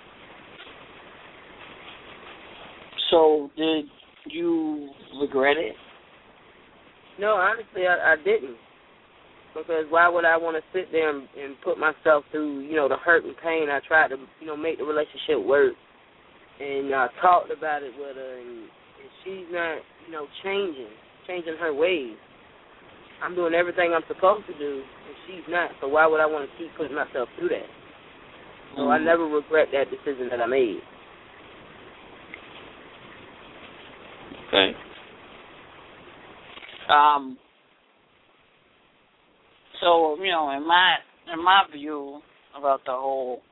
So, did you regret it? No, honestly, I, I didn't. Because why would I want to sit there and, and put myself through, you know, the hurt and pain? I tried to, you know, make the relationship work, and I talked about it with her, and, and she's not, you know, changing, changing her ways. I'm doing everything I'm supposed to do, and she's not. So why would I want to keep putting myself through that? So mm. I never regret that decision that I made. Okay. Um. So, you know, in my in my view about the whole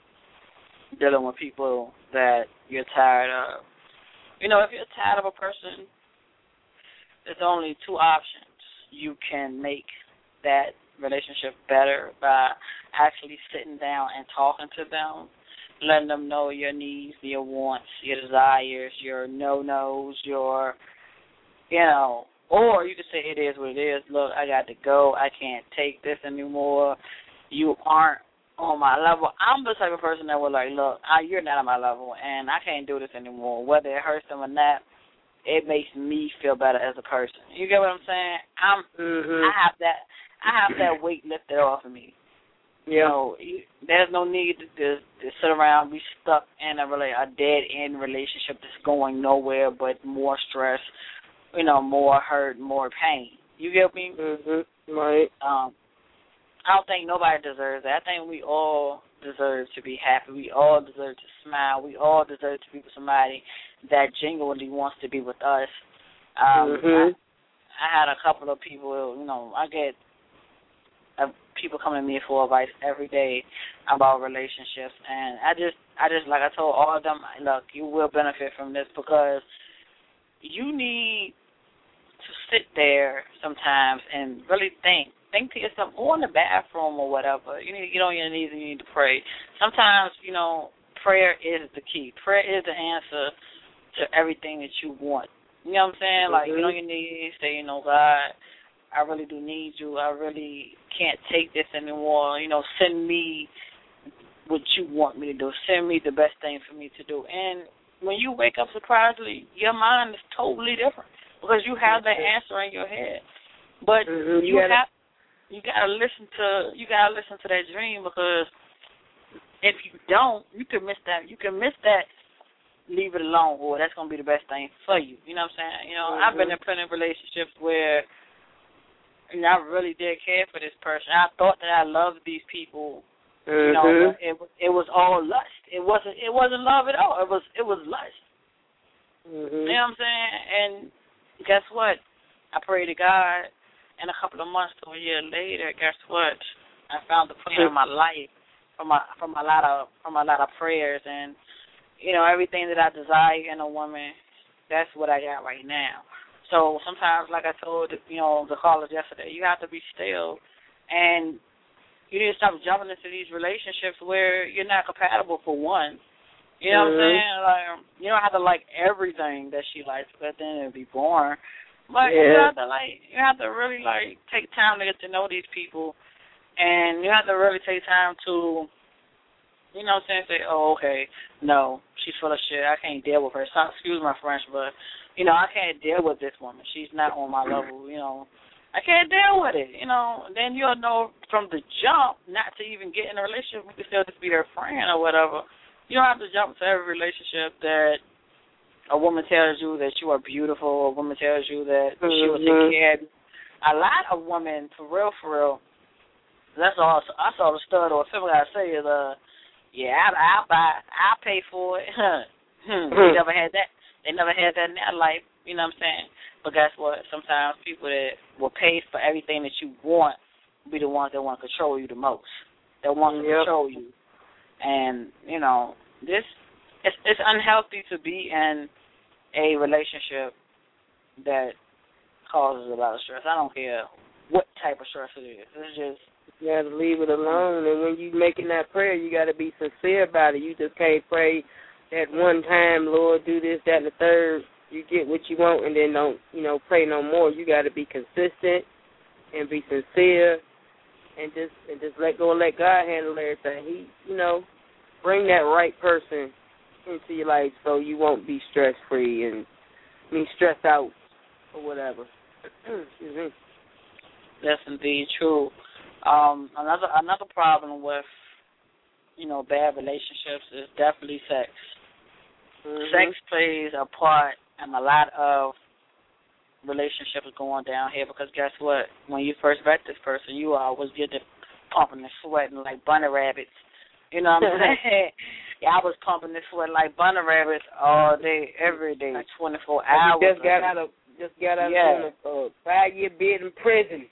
dealing with people that you're tired of, you know, if you're tired of a person, there's only two options. You can make that relationship better by actually sitting down and talking to them, letting them know your needs, your wants, your desires, your no-nos, your, you know, or you could say it is what it is. Look, I got to go. I can't take this anymore. You aren't on my level. I'm the type of person that would like, look, I, you're not on my level, and I can't do this anymore. Whether it hurts them or not, it makes me feel better as a person. You get what I'm saying? I'm. Mm-hmm. I have that. I have that weight lifted off of me. Yeah. You know, there's no need to, to, to sit around, be stuck in a, really, a dead-end relationship that's going nowhere but more stress, you know, more hurt, more pain. You get me? Mm-hmm. Right. Um, I don't think nobody deserves that. I think we all deserve to be happy. We all deserve to smile. We all deserve to be with somebody that genuinely wants to be with us. Um, mm-hmm. I, I had a couple of people, you know, I get uh, people coming to me for advice every day about relationships, and I just, I just, like I told all of them, look, you will benefit from this because you need to sit there sometimes and really think. Think to yourself, go in the bathroom or whatever. You need to get on your knees and you need to pray. Sometimes, you know, prayer is the key. Prayer is the answer to everything that you want. You know what I'm saying? Mm-hmm. Like, get on your knees, say, you know, God, I really do need you. I really can't take this anymore. You know, send me what you want me to do. Send me the best thing for me to do. And when you wake up surprisingly, your mind is totally different because you have that answer in your head. But mm-hmm. you yeah. have you gotta listen to you gotta listen to that dream because if you don't, you can miss that. You can miss that. Leave it alone, or that's gonna be the best thing for you. You know what I'm saying? You know, mm-hmm. I've been in plenty of relationships where you know, I really did care for this person. I thought that I loved these people. Mm-hmm. You know, but it it was all lust. It wasn't it wasn't love at all. It was it was lust. Mm-hmm. You know what I'm saying? And guess what? I prayed to God, and a couple of months to a year later, guess what? I found the plan in my life from a from a lot of from a lot of prayers, and you know everything that I desire in a woman. That's what I got right now. So sometimes, like I told you know the callers yesterday, you have to be still, and you need to stop jumping into these relationships where you're not compatible for one. You know mm-hmm. what I'm saying? Like, you don't have to like everything that she likes, because then it'd be boring. But yeah. you have to like, you have to really like take time to get to know these people, and you have to really take time to, you know what I'm saying? Say, oh, okay, no, she's full of shit. I can't deal with her. So, excuse my French, but you know, I can't deal with this woman. She's not on my level. You know, I can't deal with it. You know, then you'll know from the jump not to even get in a relationship. We can still just be her friend or whatever. You don't have to jump to every relationship that a woman tells you that you are beautiful. A woman tells you that mm-hmm. she will take care of you. A lot of women, for real, for real, that's all I saw the stud or something I say is, uh, yeah, I, I'll buy, I'll pay for it. hmm. They never had that. They never had that in their life. You know what I'm saying? But guess what? Sometimes people that will pay for everything that you want be the ones that want to control you the most. That want to yep. control you. And, you know, this, it's, it's unhealthy to be in a relationship that causes a lot of stress. I don't care what type of stress it is. It's just, you got to leave it alone. And when you're making that prayer, you got to be sincere about it. You just can't pray that one time, Lord, do this, that, and the third. you get what you want and then don't, you know, pray no more. You got to be consistent and be sincere and just and just let go and let God handle everything. He, you know, bring that right person into your life so you won't be stress-free and be stressed out or whatever. Excuse me. That's indeed true. Um, another another problem with, you know, bad relationships is definitely sex. Mm-hmm. Sex plays a part in a lot of relationships going down here because guess what? When you first met this person, you always get to pumping and sweating like bunny rabbits. You know what I'm saying? Yeah, I was pumping and sweating like bunny rabbits all day, every day, twenty-four hours. You just got out of just got out yeah. of a five-year bid in prison.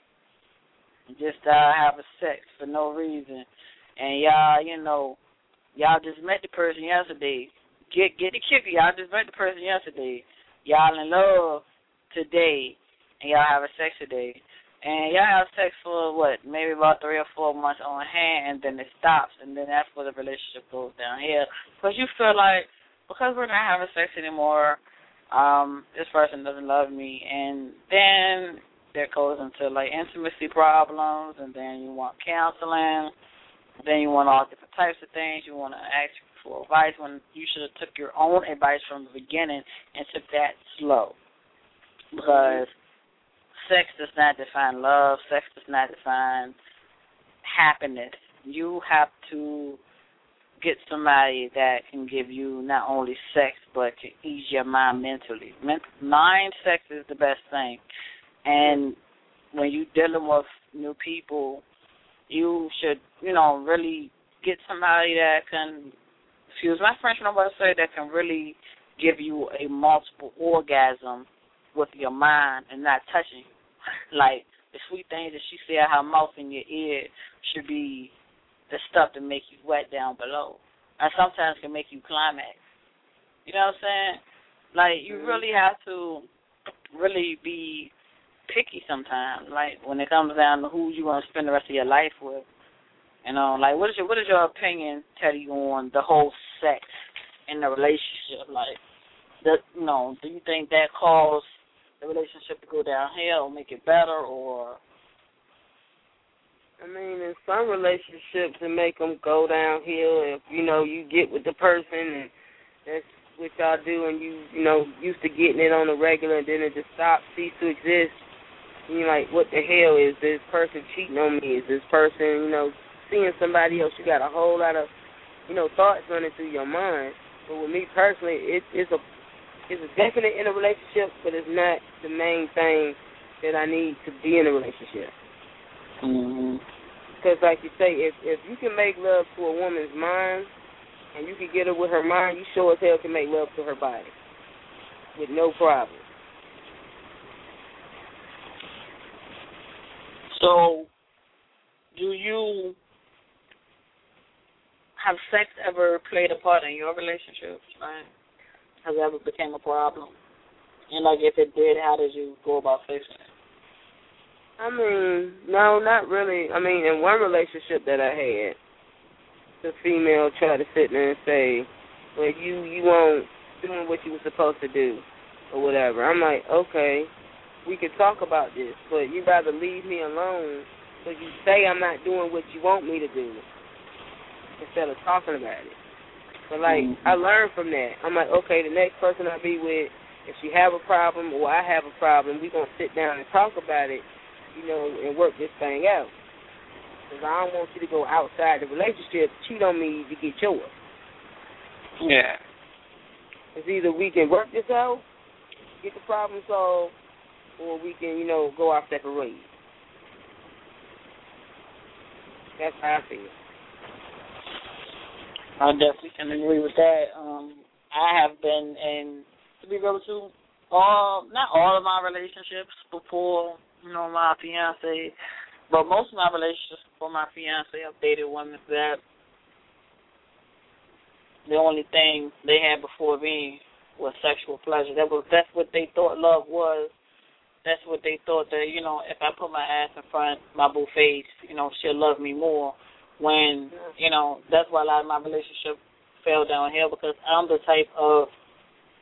Just uh, having sex for no reason, and y'all, you know, y'all just met the person yesterday. Get get the kicker. Y'all just met the person yesterday. Y'all in love today, and y'all having sex today. And y'all have sex for, what, maybe about three or four months on hand, and then it stops, and then that's where the relationship goes down here. Because you feel like, because we're not having sex anymore, um, this person doesn't love me. And then that goes into, like, intimacy problems, and then you want counseling. Then you want all different types of things. You want to ask for advice when you should have took your own advice from the beginning and took that slow. Because sex does not define love. Sex does not define happiness. You have to get somebody that can give you not only sex but can ease your mind mentally. Mind sex is the best thing. And when you're dealing with new people, you should, you know, really get somebody that can, excuse my French, I'm about to say, that can really give you a multiple orgasm with your mind and not touching you. Like, the sweet things that she said, her mouth in your ear should be the stuff that make you wet down below. And sometimes can make you climax. You know what I'm saying? Like, you mm-hmm. really have to really be picky sometimes. Like, when it comes down to who you want to spend the rest of your life with. You know, like, what is your, what is your opinion, Teddy, on the whole sex in the relationship? Like, the, you know, do you think that caused the relationship to go downhill, make it better, or? I mean, in some relationships, it make them go downhill. If, you know, you get with the person and that's what y'all do and you, you know, used to getting it on a regular and then it just stops, cease to exist. And you're like, what the hell is this person cheating on me? Is this person, you know, seeing somebody else? You got a whole lot of, you know, thoughts running through your mind. But with me personally, it, it's a It's a definite in a relationship, but it's not the main thing that I need to be in a relationship. Mm-hmm. Because, like you say, if if you can make love to a woman's mind and you can get her with her mind, you sure as hell can make love to her body with no problem. So, do you have sex ever played a part in your relationship, right? Has it ever became a problem? And, like, if it did, how did you go about fixing it? I mean, no, not really. I mean, in one relationship that I had, the female tried to sit there and say, well, you, you weren't doing what you were supposed to do or whatever. I'm like, okay, we could talk about this, but you'd rather leave me alone because you say I'm not doing what you want me to do instead of talking about it. But, like, mm-hmm. I learned from that. I'm like, okay, the next person I be with, if she have a problem or I have a problem, we're going to sit down and talk about it, you know, and work this thing out. Because I don't want you to go outside the relationship, cheat on me to get yours. Yeah. It's either we can work this out, get the problem solved, or we can, you know, go our separate ways. That's how I feel. I definitely can agree with that. Um, I have been in, to be real with you, all, not all of my relationships before, you know, my fiance, but most of my relationships before my fiance, I've dated women that the only thing they had before me was sexual pleasure. That was that's what they thought love was. That's what they thought that, you know, if I put my ass in front of my boo face, you know, she'll love me more. When, you know, that's why a lot of my relationship fell downhill, because I'm the type of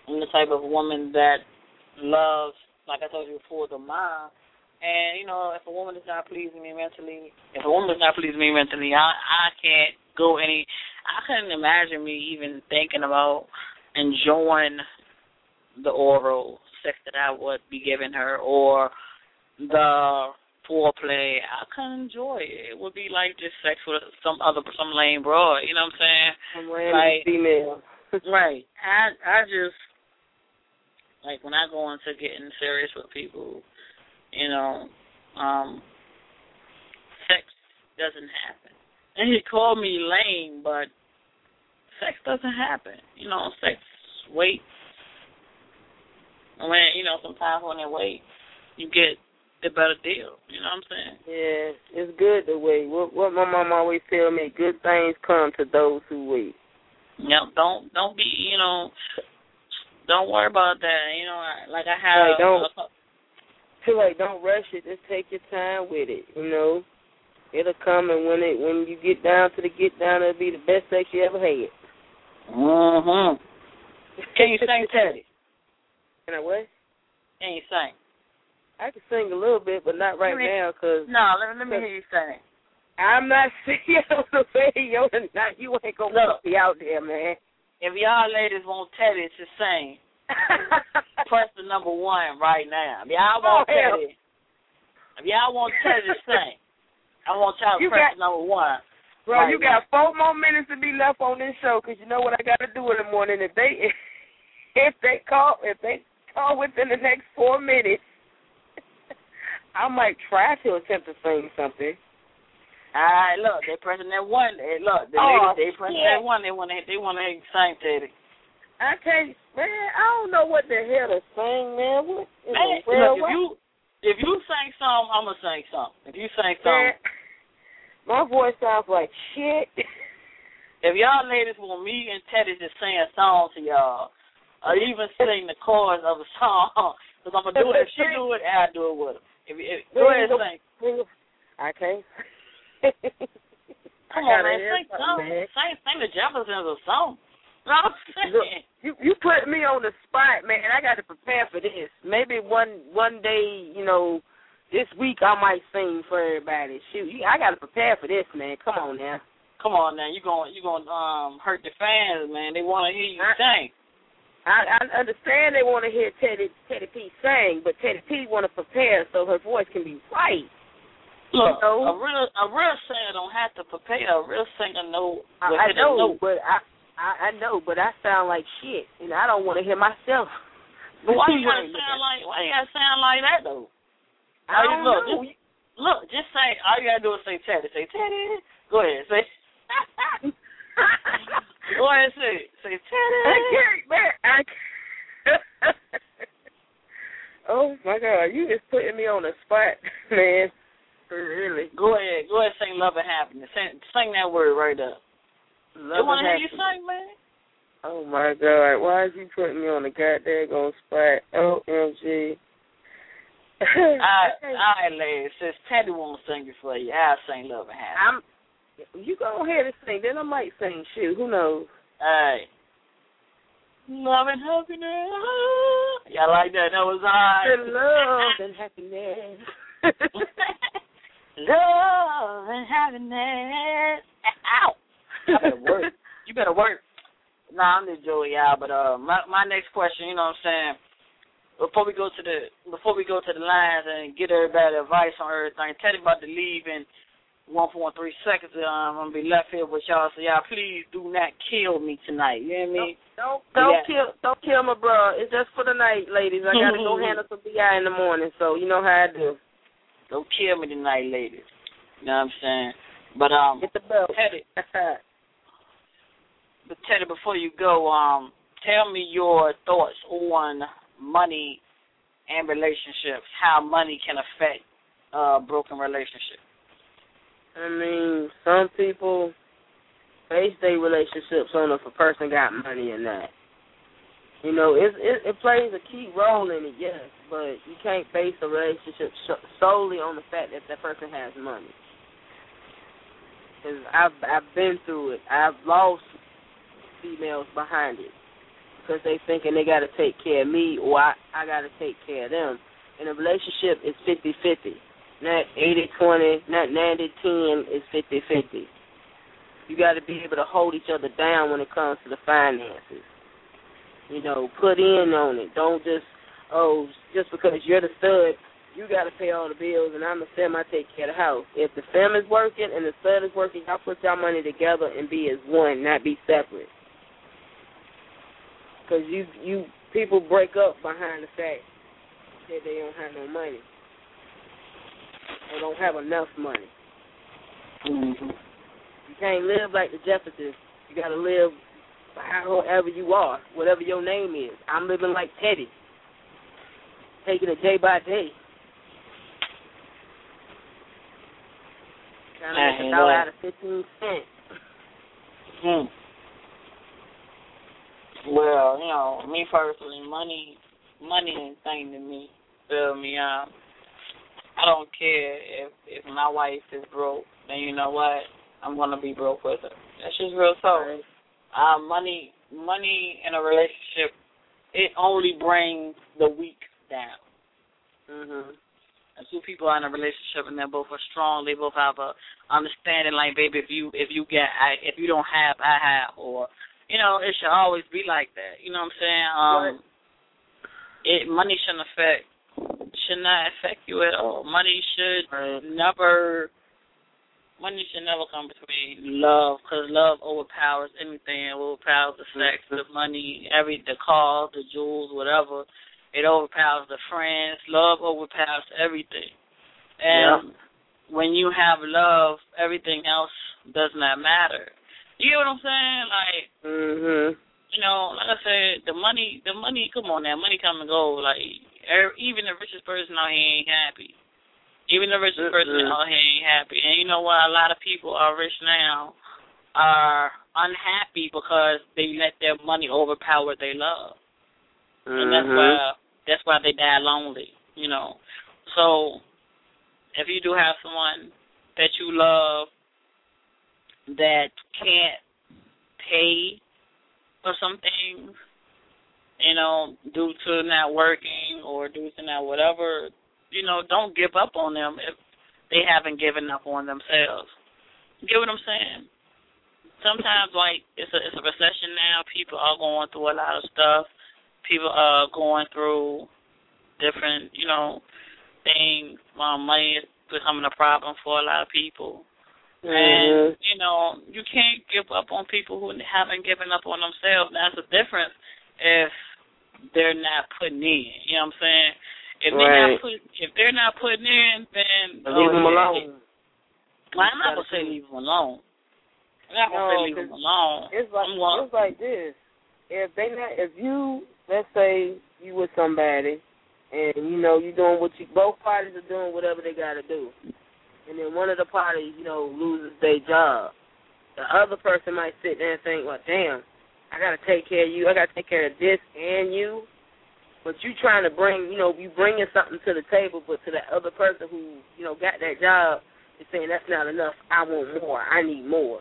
I'm the type of woman that loves, like I told you before, the mind. And, you know, if a woman is not pleasing me mentally, if a woman is not pleasing me mentally, I, I can't go any, I couldn't imagine me even thinking about enjoying the oral sex that I would be giving her or the foreplay. I couldn't enjoy it. It would be like just sex with some other, some lame broad, you know what I'm saying? Some random like, female. Right. I, I just, like, when I go into getting serious with people, you know, um, sex doesn't happen. And he called me lame, but sex doesn't happen. You know, sex waits. When, you know, sometimes when they wait, you get the better deal. You know what I'm saying? Yeah, it's good to wait. What, what my mom always tell me, good things come to those who wait. Yeah, don't, don't be, you know, don't worry about that. You know, like I have... Like, don't... A, feel like don't rush it. Just take your time with it. You know, it'll come, and when it when you get down to the get down, it'll be the best sex you ever had. Mhm. Can you sing, Teddy? Can I what? Can you sing? I can sing a little bit, but not right me, now, cause no. Let, let me hear you sing. I'm not singing on the radio tonight. You ain't gonna Look, be out there, man. If y'all ladies want Teddy to sing. Press the number one right now. If y'all want oh, Teddy, if y'all want Teddy to sing, I want y'all to press got, number one. Bro, right you now. got four more minutes to be left on this show, because you know what I got to do in the morning. If they, if they call, if they call within the next four minutes, I might try to attempt to sing something. All right, look, they pressing that one. They, look, the oh, ladies, they pressing yeah. that one. They want to, they want to sing Teddy. I can't, man. I don't know what the hell to sing, man. What in man, the world? Look, if you if you sing something, I'm gonna sing something. If you sing something, man, my voice sounds like shit. If y'all ladies want me and Teddy to sing a song to y'all, or even sing the chorus of a song, because I'm gonna do it. If she do it, I do it with her. If, if, go ahead and sing. I can't. Come on, man, sing something. Sing, sing the Jeffersons or something. Look, you you put me on the spot, man. I got to prepare for this. Maybe one one day, you know, this week I might sing for everybody. Shoot, you, I got to prepare for this, man. Come on now. Come on now, you going you going to um hurt the fans, man. They want to hear you I, sing. I, I understand they want to hear Teddy Teddy P sing, but Teddy P want to prepare so her voice can be right. Look, you know? a real a real singer don't have to prepare. A real singer know. I, I know, but I. I, I know, but I sound like shit, and I don't want to hear myself. But why you gotta sound like? Why you gotta sound like that though? I don't look, know. Just, look, just say. All you gotta do is say Teddy. Say Teddy. Go ahead. Say. Go ahead. And say. Say Teddy. I can't, man. I can't. Oh my God, you just putting me on the spot, man. Really. Go ahead. Go ahead. Sing love and happiness. Sing, sing that word right up. They want to hear you sing, man. Oh, my God. Why is you putting me on the goddamn spot? O M G. all right, all right, ladies. Since Teddy won't sing it for you, I'll sing Love and Happiness. I'm, you go ahead and sing, then I might sing. Shoot, who knows? All right. Love and happiness. Y'all like that? That was all right. Love and happiness. Love and happiness. Ow. You better work. You better work. Nah, I'm just joking, y'all. But uh, my my next question, you know what I'm saying? Before we go to the before we go to the lines and get everybody advice on everything, Teddy about to leave in one point three seconds. Um, I'm gonna be left here with y'all, so y'all please do not kill me tonight. You know what I mean? Don't don't, don't yeah. kill don't kill my bro. It's just for the night, ladies. I gotta go handle some B I in the morning, so you know how I do. Don't kill me tonight, ladies. You know what I'm saying? But um, get the belt, Teddy. But Teddy, before you go, um, tell me your thoughts on money and relationships. How money can affect a uh, broken relationship. I mean, some people base their relationships on if a person got money or not. You know, it, it it plays a key role in it, yes, but you can't base a relationship solely on the fact that that person has money. Because I've I've been through it. I've lost females behind it. because they thinking they got to take care of me or I, I got to take care of them. And a relationship is fifty-fifty. Not eighty twenty, not ninety ten, it's fifty-fifty. You got to be able to hold each other down when it comes to the finances. You know, put in on it. Don't just, oh, just because you're the stud, you got to pay all the bills and I'm the femme, I take care of the house. If the femme is working and the stud is working, y'all put y'all money together and be as one, not be separate. Because you, you people break up behind the fact that they don't have no money. Or don't have enough money. Mm-hmm. You can't live like the Jeffersons. You got to live however you are, whatever your name is. I'm living like Teddy, taking it day by day. Trying to make a dollar out of fifteen cents. Hmm. Well, you know, me personally, money, money ain't thing to me. Feel me? Um, I don't care if if my wife is broke. Then you know what? I'm gonna be broke with her. That's just real talk. Right. Uh, money, money in a relationship, it only brings the weak down. Mhm. And two people are in a relationship and they're both are strong. They both have a understanding. Like, baby, if you if you get I, if you don't have, I have, or you know, it should always be like that. You know what I'm saying? Um, right. It money shouldn't affect should not affect you at all. Money should right. never. Money should never come between love, because love overpowers anything. It overpowers the sex, the money, every the car, the jewels, whatever. It overpowers the friends. Love overpowers everything. And yeah. when you have love, everything else does not matter. You get what I'm saying? Like, mhm. You know, like I said, the money, the money. Come on now, money come and go. Like, er, even the richest person out here ain't happy. Even the richest person out here ain't happy. And you know what? A lot of people are rich now are unhappy because they let their money overpower their love. Mm-hmm. And that's why that's why they die lonely, you know. So if you do have someone that you love that can't pay for some things, you know, due to not working or due to not whatever, you know, don't give up on them if they haven't given up on themselves. You get what I'm saying? Sometimes, like, it's a it's a recession now. People are going through a lot of stuff. People are going through different, you know, things. Um, money is becoming a problem for a lot of people. Mm-hmm. And, you know, you can't give up on people who haven't given up on themselves. That's the difference if they're not putting in. You know what I'm saying? If they're right. not put, if they're not putting in, then leave oh, them yeah, alone. Well, I'm not gonna say leave them alone. I'm not gonna no, say leave them alone. It's like gonna, it's like this. If they not, if you let's say you with somebody, and you know you doing what you both parties are doing whatever they got to do, and then one of the parties you know loses their job, the other person might sit there and think, well, damn, I got to take care of you. I got to take care of this and you. But you trying to bring, you know, you bringing something to the table, but to that other person who, you know, got that job is saying that's not enough. I want more. I need more.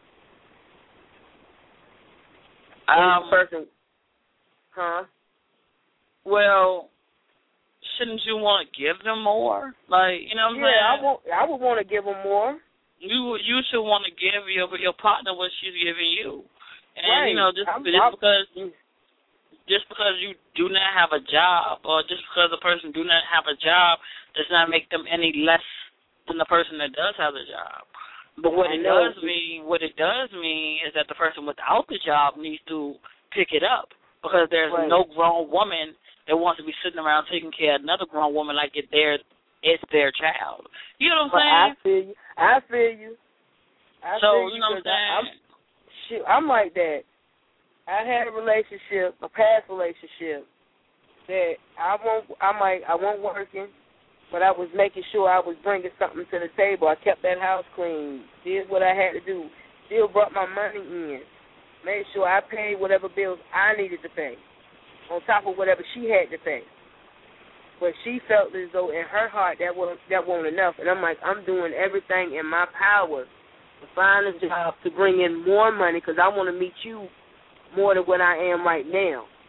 Um, person, huh? Well, shouldn't you want to give them more? Like, you know what I'm yeah, saying? I want. I would want to give them more. You you should want to give your your partner what she's giving you, and right. you know just, I'm, just I'm, because just because you do not have a job, or just because a person do not have a job, does not make them any less than the person that does have a job. But what I it know. does mean, what it does mean is that the person without the job needs to pick it up, because there's right. no grown woman that wants to be sitting around taking care of another grown woman like it their it's their child. You know what I'm but saying? I feel you. I feel you. I so feel you know what I'm saying? I, I'm, shit, I'm like that. I had a relationship, a past relationship, that I won't. I'm like I wasn't working, but I was making sure I was bringing something to the table. I kept that house clean, did what I had to do, still brought my money in, made sure I paid whatever bills I needed to pay, on top of whatever she had to pay. But she felt as though in her heart that wasn't, that wasn't enough. And I'm like, I'm doing everything in my power to find a job to bring in more money, because I want to meet you more than what I am right now.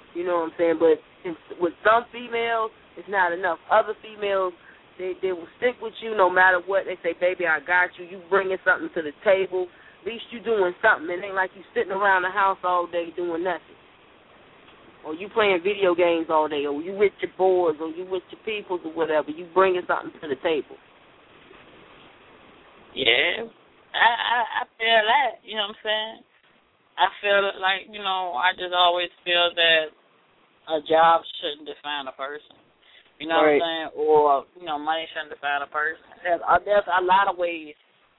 You know what I'm saying? But it's, with some females, it's not enough. Other females, they they will stick with you no matter what. They say, baby, I got you. You bringing something to the table. At least you doing something. It ain't like you sitting around the house all day doing nothing. Or you playing video games all day, or you with your boys, or you with your peoples or whatever. You bringing something to the table. Yeah, I, I I feel that. You know what I'm saying? I feel like, you know, I just always feel that a job shouldn't define a person. You know right. what I'm saying? Or, you know, money shouldn't define a person. There's, uh, there's a lot of ways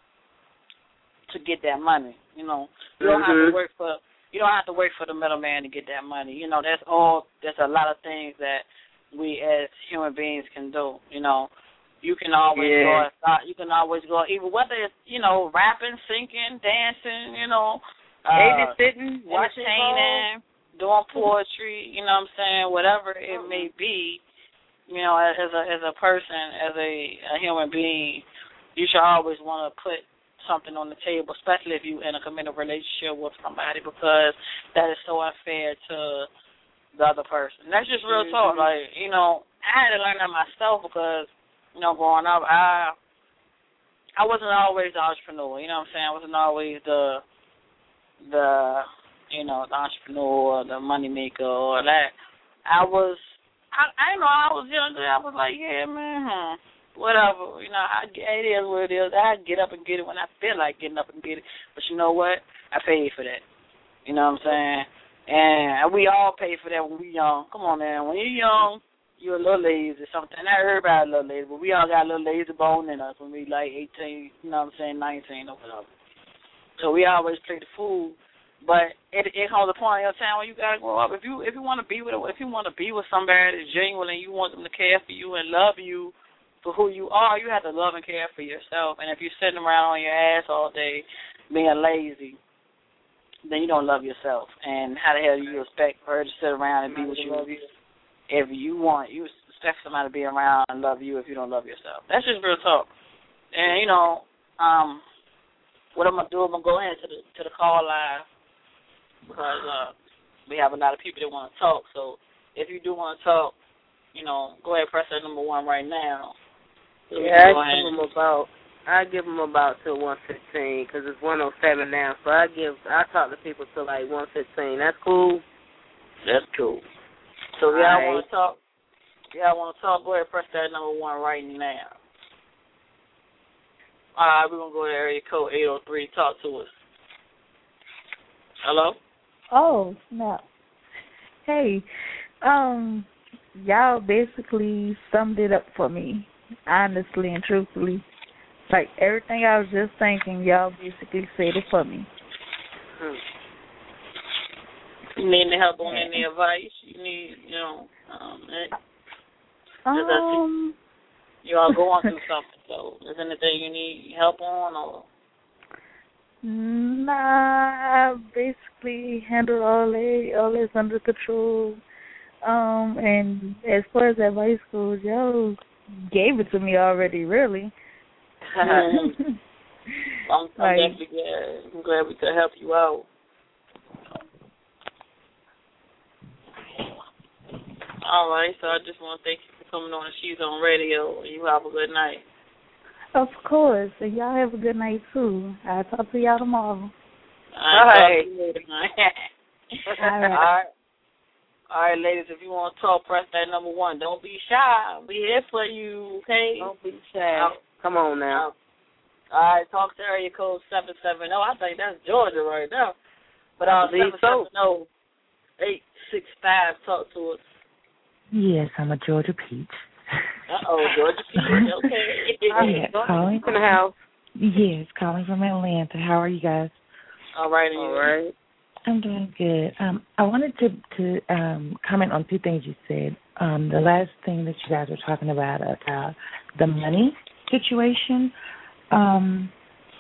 to get that money. You know, you don't mm-hmm. have to work for you don't have to wait for the middleman to get that money. You know, that's all. There's a lot of things that we as human beings can do. You know, you can always yeah. go. You can always go. Even whether it's, you know, rapping, singing, dancing. You know, uh, babysitting, watching, entertaining, doing poetry. You know what I'm saying? Whatever it may be. You know, as a as a person, as a, a human being, you should always want to put something on the table, especially if you're in a committed relationship with somebody, because that is so unfair to the other person. That's just real mm-hmm. talk. Like, you know, I had to learn that myself because, you know, growing up, I I wasn't always the entrepreneur. You know what I'm saying? I wasn't always the the you know the entrepreneur, or the money maker, or that. I was. I, I know I was younger. I was like, yeah, man, huh, whatever. You know, I, it is what it is. I get up and get it when I feel like getting up and get it. But you know what? I paid for that. You know what I'm saying? And we all pay for that when we're young. Come on, man. When you're young, you're a little lazy or something. Not everybody a little lazy, but we all got a little lazy bone in us when we like eighteen, you know what I'm saying, nineteen or whatever. So we always play the fool. But it, it comes a point in your time when you gotta grow up. If you if you want to be with if you want to be with somebody that's genuine and you want them to care for you and love you for who you are, you have to love and care for yourself. And if you're sitting around on your ass all day being lazy, then you don't love yourself. And how the hell do you expect her to sit around and be with you if you want you expect somebody to be around and love you if you don't love yourself? That's just real talk. And you know, um, what I'm gonna do, I'm gonna go ahead to the to the call live. Because uh, we have a lot of people that want to talk. So if you do want to talk, you know, go ahead and press that number one right now. So yeah, I give them about I give them about till one fifteen because it's one oh seven now. So I give I talk to people till like one fifteen. That's cool. That's cool. So if y'all right. want to talk, y'all want to talk, go ahead and press that number one right now. All right, we're gonna go to area code eight oh three. Talk to us. Hello. Oh, snap. Hey, um, y'all basically summed it up for me, honestly and truthfully. Like, everything I was just thinking, y'all basically said it for me. Hmm. You need any help on any advice? You need, you know, um, um you all going through something, so is there anything you need help on, or? Nah, I basically handle all that. All that's under control. Um, and as far as advice goes, y'all gave it to me already, really. I'm, I'm like, definitely glad. I'm glad we could help you out. All right, so I just want to thank you for coming on the She's on Radio. You have a good night. Of course. And y'all have a good night, too. I'll talk to y'all tomorrow. All right. All right. All right. All right, ladies, if you want to talk, press that number one. Don't be shy. I'll be here for you, okay? Don't be shy. Oh, come on now. All right, talk to area code seven seven zero. I think that's Georgia right now. But uh, seven seven zero eight six five, talk to us. Yes, I'm a Georgia peach. Uh-oh, Georgia Peach, okay. Yes, calling from the house. Yes, calling from Atlanta. How are you guys? All right, all right. I'm doing good. Um, I wanted to, to um, comment on two things you said. Um, the last thing that you guys were talking about, about the money situation. Um,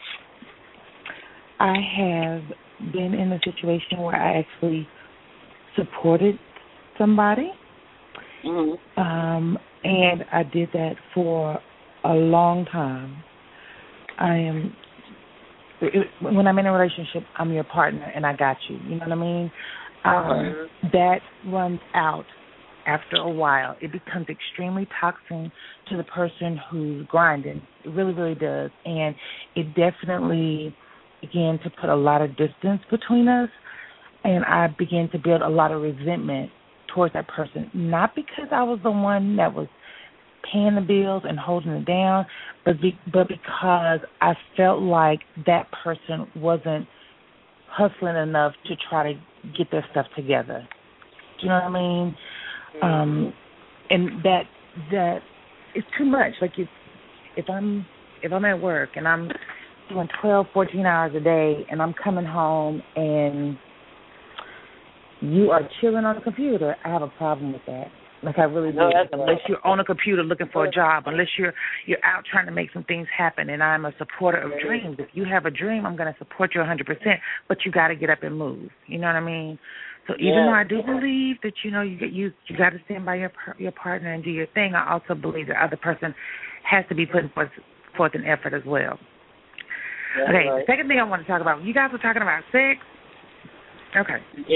I have been in a situation where I actually supported somebody. Mm-hmm. Um, and I did that for a long time. I am, it, when I'm in a relationship, I'm your partner and I got you. You know what I mean? um, that runs out after a while. It becomes extremely toxic to the person who's grinding. It really, really does. And it definitely began to put a lot of distance between us, and I began to build a lot of resentment towards that person, not because I was the one that was paying the bills and holding it down, but be, but because I felt like that person wasn't hustling enough to try to get their stuff together. Do you know what I mean? Mm-hmm. Um, and that that is too much. Like if if I'm if I'm at work and I'm doing twelve, fourteen hours a day, and I'm coming home and you are chilling on the computer, I have a problem with that. Like I really do. No, unless you're on a computer looking for a job, unless you're you're out trying to make some things happen, and I'm a supporter of dreams. If you have a dream, I'm going to support you one hundred percent, but you got to get up and move. You know what I mean? So even yeah. though I do believe that, you know, you you you got to stand by your your partner and do your thing, I also believe the other person has to be putting forth, forth an effort as well. Yeah, okay, right. The second thing I want to talk about, you guys were talking about sex. Okay. Yeah.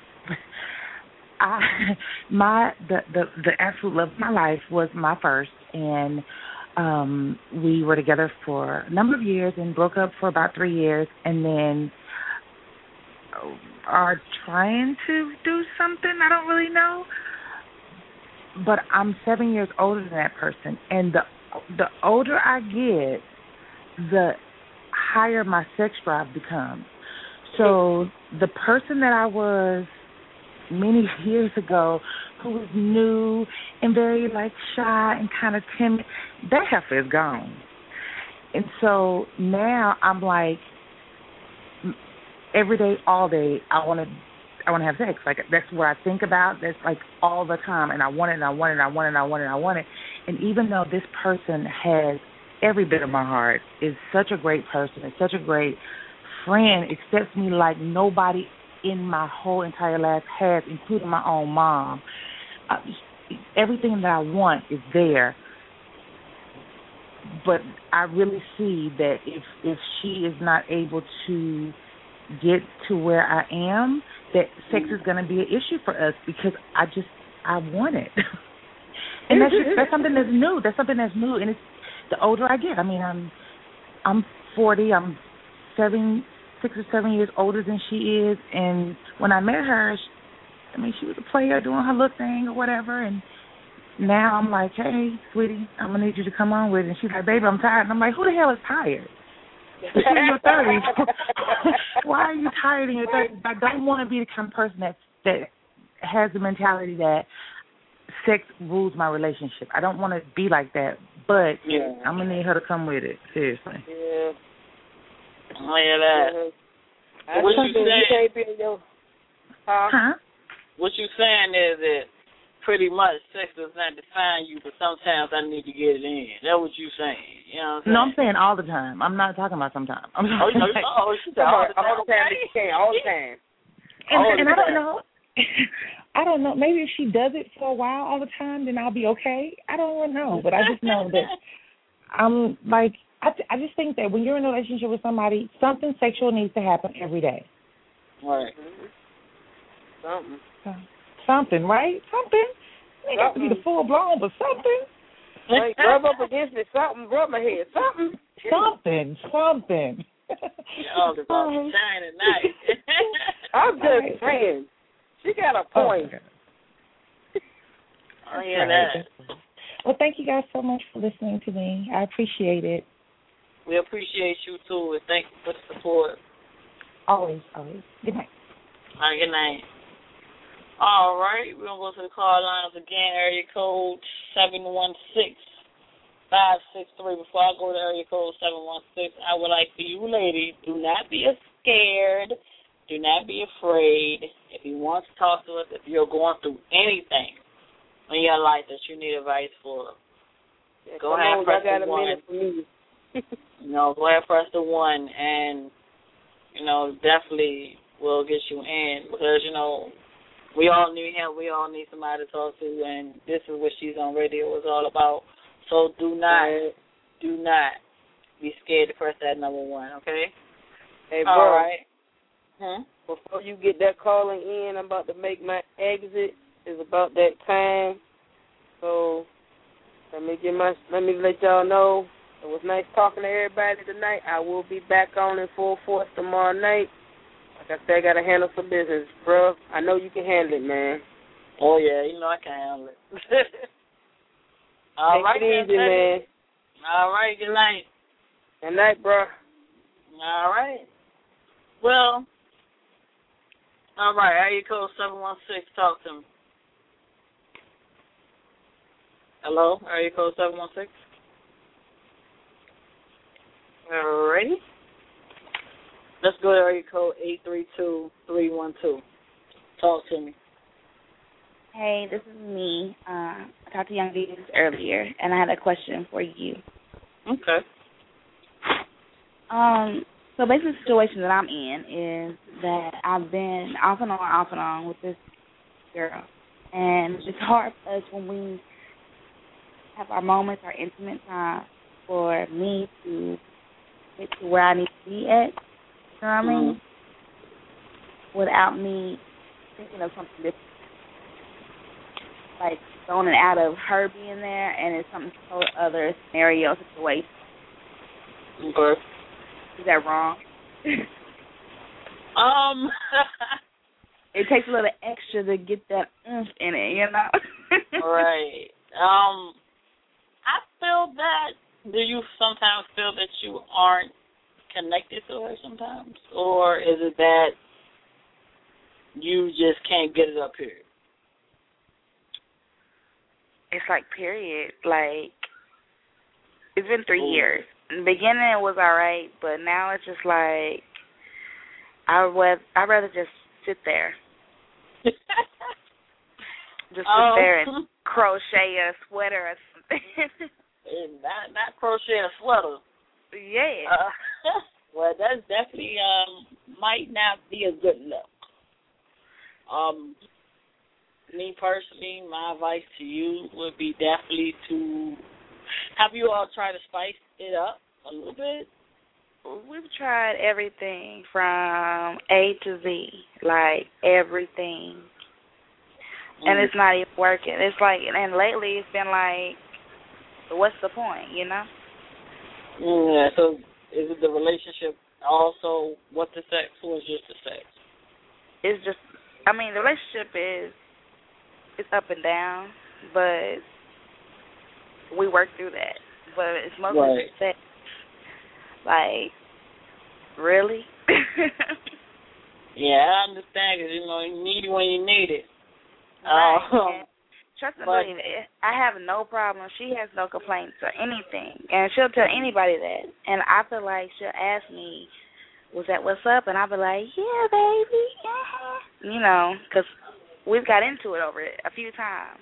I, my the, the the absolute love of my life was my first, and um, we were together for a number of years and broke up for about three years, and then are trying to do something. I don't really know, but I'm seven years older than that person, and the the older I get, the higher my sex drive becomes. So the person that I was many years ago, who was new and very like shy and kind of timid, that heifer is gone. And so now I'm like, every day, all day, I want to, I want to have sex. Like that's what I think about. That's like all the time, and I want it, and I want it, and I want it, and I want it, and I want it. And even though this person has every bit of my heart, is such a great person, is such a great friend, accepts me like nobody in my whole entire life has, including my own mom. Uh, everything that I want is there, but I really see that if if she is not able to get to where I am, that sex is going to be an issue for us because I just I want it, and that's just, that's something that's new. That's something that's new, and it's the older I get. I mean, I'm I'm forty. I'm seven. six or seven years older than she is, and when I met her, she, I mean, she was a player doing her little thing or whatever, and now I'm like, hey, sweetie, I'm going to need you to come on with it. And she's like, baby, I'm tired. And I'm like, who the hell is tired? You're in your thirties. Why are you tired in your thirties? I don't want to be the kind of person that, that has the mentality that sex rules my relationship. I don't want to be like that, but yeah. I'm going to need her to come with it, seriously. Yeah. Oh, yeah, that. Uh, what you saying? You your, huh? huh? What you saying is that pretty much sex does not define you, but sometimes I need to get it in. That's what you saying? You know what I'm saying? No, I'm saying all the time. I'm not talking about sometimes. I'm oh, you know, like, oh, you all, all the time. All the time. Okay. All the time. And, all and the I don't time. know. I don't know. Maybe if she does it for a while all the time, then I'll be okay. I don't really know, but I just know that I'm like. I, th- I just think that when you're in a relationship with somebody, something sexual needs to happen every day. Right. Something. Something, right? Something. It ain't got to be the full blown, but something. Like, rub up against it, something, rub my head, something. Something, something. Y'all is all shining night. I'm just saying. She got a point. Oh, yeah, that. Well, thank you guys so much for listening to me. I appreciate it. We appreciate you, too, and thank you for the support. Always, always. Good night. All right, good night. All right, we're going to go to the call lines again. Area code seven one six, five six three. Before I go to area code seven one six, I would like for you, ladies, do not be scared. Do not be afraid. If you want to talk to us, if you're going through anything in your life that you need advice for, yeah, go ahead and press I got the a one. minute for me. You know, go ahead and press the one, and, you know, definitely will get you in because, you know, we all need help. We all need somebody to talk to, and this is what She's on Radio is all about. So do not, do not be scared to press that number one, okay? Hey, bro. All right. Hmm? before you get that calling in, I'm about to make my exit. It's about that time. So let me get my let me let y'all know. It was nice talking to everybody tonight. I will be back on in full force tomorrow night. Like I said, I gotta handle some business, bro. I know you can handle it, man. Oh yeah, you know I can handle it. All right, Take it easy, man. All right, good night. Good night, bro. All right. Well, all right. Area code seven one six. Talk to me. Hello, area code seven one six. All righty. Let's go to area code eight three two three one two. Talk to me. Hey, this is me. Uh, I talked to Young Venus earlier, and I had a question for you. Okay. Um. So basically, the situation that I'm in is that I've been off and on, off and on with this girl, and it's hard for us when we have our moments, our intimate time, for me to get to where I need to be at. You know what I mean? Mm-hmm. Without me thinking of something different. Like going out of her being there, and it's something totally other scenario situation. Okay. Is that wrong? um, it takes a little extra to get that oomph in it, you know. Right. Um, I feel that. Do you sometimes feel that you aren't connected to her sometimes, or is it that you just can't get it up here? It's like period. Like it's been three Ooh. years. In the beginning it was all right, but now it's just like I would I'd rather just sit there. just sit um, there and crochet a sweater or something. not not crochet a sweater. Yeah. Uh, well, that's definitely um might not be a good look. Um, me personally, my advice to you would be definitely to have you all try to spice it up a little bit. We've tried everything from A to Z, like everything, mm. and it's not even working. It's like, and lately it's been like, what's the point, you know? Yeah. So is it the relationship also what the sex, or is just the sex? It's just, I mean, the relationship is it's up and down, but we work through that. But it's mostly right. the sex. Like, really? Yeah, I understand, because, you know, you need it when you need it. Right. Um, Trust me, but, believe it. I have no problem. She has no complaints or anything. And she'll tell anybody that. And I feel like she'll ask me, was that what's up? And I'll be like, yeah, baby, yeah. You know, because we've got into it over it a few times.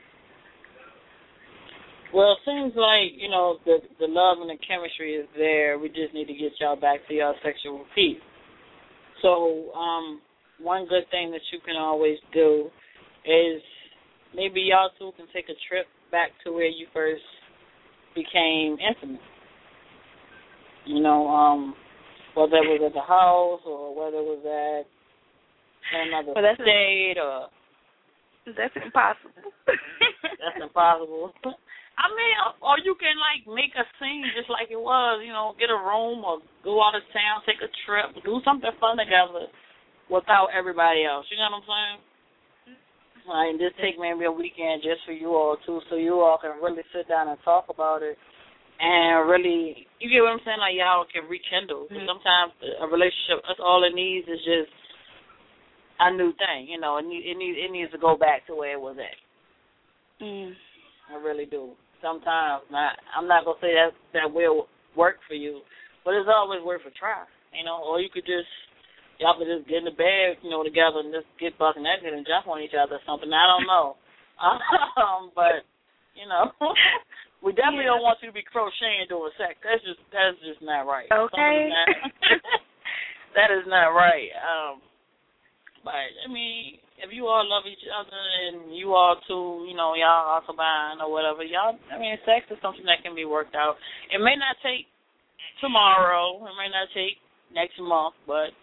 Well, it seems like, you know, the the love and the chemistry is there. We just need to get y'all back to y'all sexual peace. So, um, one good thing that you can always do is maybe y'all two can take a trip back to where you first became intimate. You know, um, whether it was at the house or whether it was at another well, that's state or... That's impossible. That's impossible. I mean, or you can, like, make a scene just like it was, you know, get a room or go out of town, take a trip, do something fun together without everybody else. You know what I'm saying? Like, just take maybe a weekend just for you all, too, so you all can really sit down and talk about it and really, you get what I'm saying? Like, y'all can rekindle. Mm-hmm. Sometimes a relationship, that's all it needs is just a new thing. You know, it, need, it, need, it needs to go back to where it was at. Mm. I really do. Sometimes, not, I'm not going to say that that will work for you, but it's always worth a try, you know, or you could just, y'all could just get in the bed, you know, together and just get bucking naked and jump on each other or something. I don't know. um, but, you know, we definitely yeah. don't want you to be crocheting during sex. That's just, that's just not right. Okay. Not, that is not right. Um, but, I mean, if you all love each other and you all too, you know, y'all are combined or whatever, y'all, I mean, sex is something that can be worked out. It may not take tomorrow. It may not take next month, but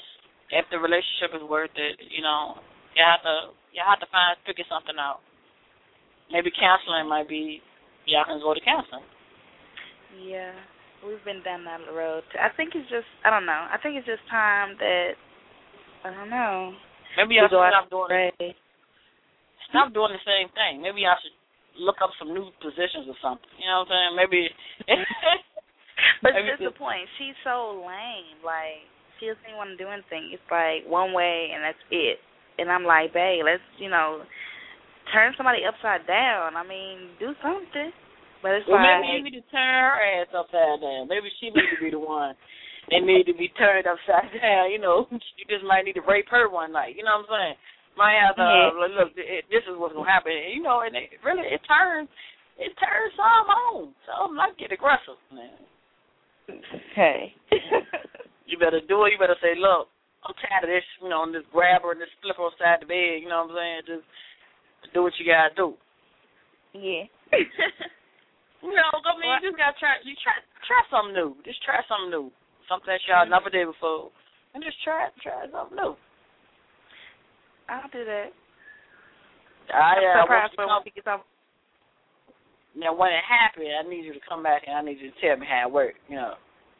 if the relationship is worth it, you know, you have to you have to find figure something out. Maybe counseling might be y'all can go to counseling. Yeah, we've been down that road. I think it's just I don't know. I think it's just time that I don't know. Maybe y'all should stop doing it. Stop doing the same thing. Maybe y'all should look up some new positions or something. You know what I'm saying? Maybe. But maybe that's the point. She's so lame. Like, she doesn't even want to do anything. It's like one way and that's it. And I'm like, babe, let's, you know, turn somebody upside down. I mean, do something. But it's well, like. Maybe you need to turn her ass upside down. Maybe she needs to be the one. They need to be turned upside down. You know, you just might need to rape her one night. You know what I'm saying? Might have to, uh, yeah. look, it, this is what's going to happen. You know, and it really, it turns, it turns some on. Some like get aggressive, man. Hey. You better do it. You better say, look, I'm tired of this, you know, and this grab her and this flip her side the bed. You know what I'm saying? Just do what you got to do. Yeah. You know, I mean, you just got to try, you try, try something new. Just try something new. Something that y'all never did before. And just try, try something new. I'll do that. I, I'm uh, surprised when come, we get off. Now, when it happens, I need you to come back and I need you to tell me how it works, you know.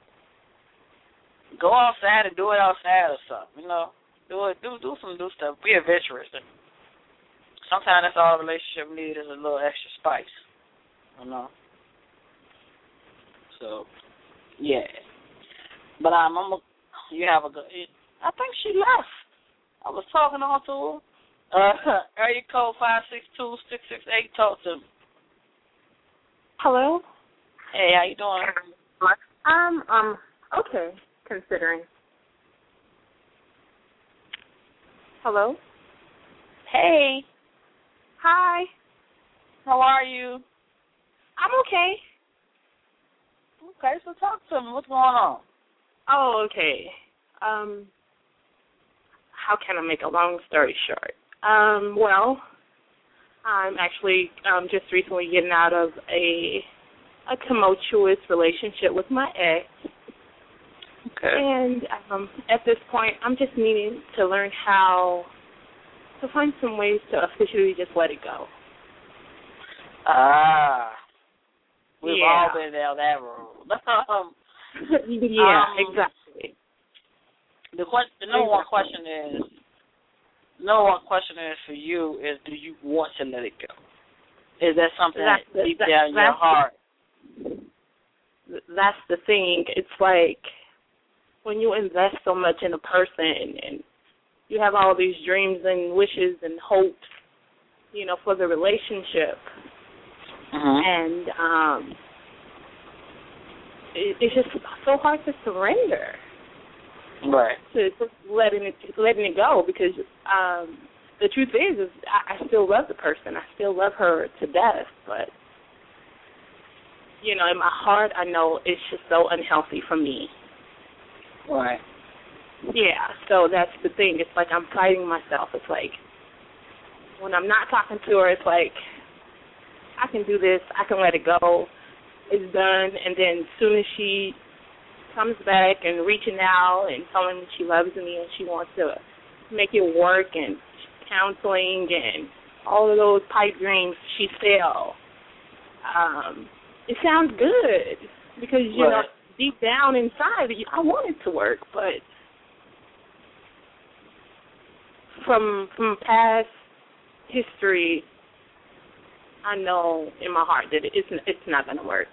Go outside and do it outside or something, you know. Do it, do do some new stuff. Be adventurous. Sometimes that's all a relationship needs is a little extra spice, you know. So, yeah. But um, I'm a, you have a good, I think she left. I was talking on to her. Uh, area code five six two, six six eight, talk to me. Hello? Hey, how you doing? Um, um, okay, considering. Hello? Hey. Hi. How are you? I'm okay. Okay, so talk to me. What's going on? Oh, okay. Um, how can I make a long story short? Um, well, I'm actually um, just recently getting out of a a tumultuous relationship with my ex. Okay. And um, at this point, I'm just needing to learn how to find some ways to officially just let it go. Ah. We've yeah. all been down that road. um, yeah, um, exactly. The, question, the number one question is, the number one question is for you is, do you want to let it go? Is that something that's that deep the, down in your heart? That's the thing. It's like when you invest so much in a person and you have all these dreams and wishes and hopes, you know, for the relationship. Mm-hmm. And um, it, it's just so hard to surrender. Right. To just letting it letting it go because um, the truth is, is I, I still love the person. I still love her to death. But you know, in my heart, I know it's just so unhealthy for me. Right. Yeah. So that's the thing. It's like I'm fighting myself. It's like when I'm not talking to her, it's like I can do this. I can let it go. It's done. And then as soon as she comes back and reaching out and telling me she loves me and she wants to make it work and counseling and all of those pipe dreams she sell, um, it sounds good because, you right. know, deep down inside, I want it to work. But from from past history, I know in my heart that it's it's not going to work.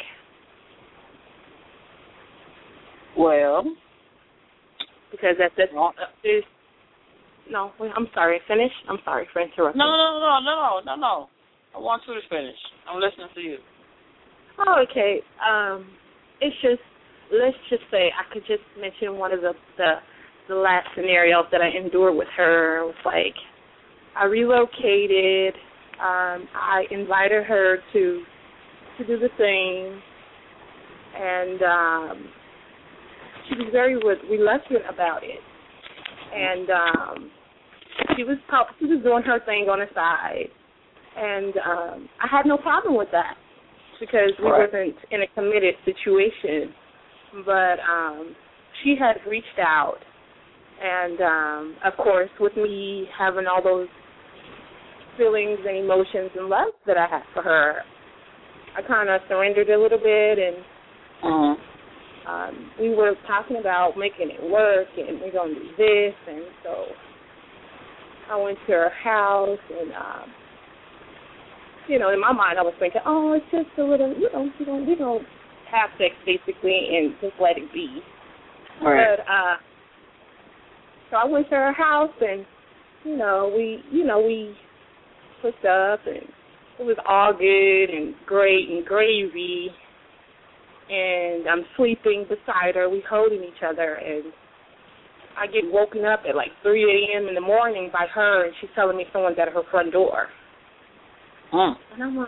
Well, because at this is no. Wait, I'm sorry. Finish. I'm sorry for interrupting. No, no, no, no, no, no, no. I want you to finish. I'm listening to you. Oh, okay. Um, it's just let's just say I could just mention one of the the, the last scenarios that I endured with her. It was like I relocated. Um, I invited her to to do the thing, and um, she was very reluctant about it. And um, she was she was doing her thing on the side, and um, I had no problem with that because we right. wasn't in a committed situation. But um, she had reached out And, um, of course, with me having all those feelings and emotions and love that I had for her, I kind of surrendered a little bit, and Mm-hmm. um, we were talking about making it work, and we're going to do this, and so I went to her house, and, um, you know, in my mind I was thinking, oh, it's just a little, you know, we don't, we don't have sex, basically, and just let it be. Right. But, uh, so I went to her house, and, you know, we, you know, we hooked up, and it was all good and great and gravy, and I'm sleeping beside her. We holding each other, and I get woken up at like three a.m. in the morning by her, and she's telling me someone's at her front door. Mm. And I'm like,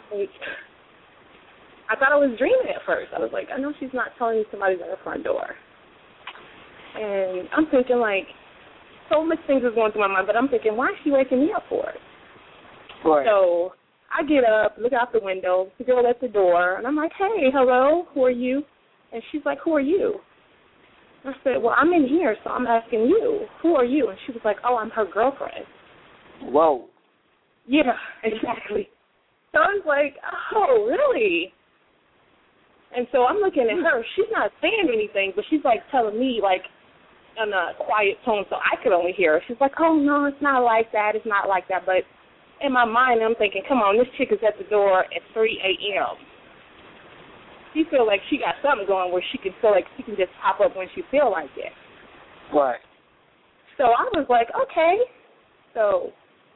I thought I was dreaming at first. I was like, I know she's not telling me somebody's at her front door. And I'm thinking, like, so much things is going through my mind, but I'm thinking, why is she waking me up for it? Right. So I get up, look out the window, the girl at the door, and I'm like, hey, hello, who are you? And she's like, who are you? I said, well, I'm in here, so I'm asking you, who are you? And she was like, oh, I'm her girlfriend. Whoa. Yeah, exactly. So I was like, oh, really? And so I'm looking at her. She's not saying anything, but she's, like, telling me, like, in a quiet tone so I could only hear her. She's like, oh, no, it's not like that. It's not like that. But in my mind, I'm thinking, come on, this chick is at the door at three a.m. She feel like she got something going where she can feel like she can just pop up when she feel like it. Right. So I was like, okay. So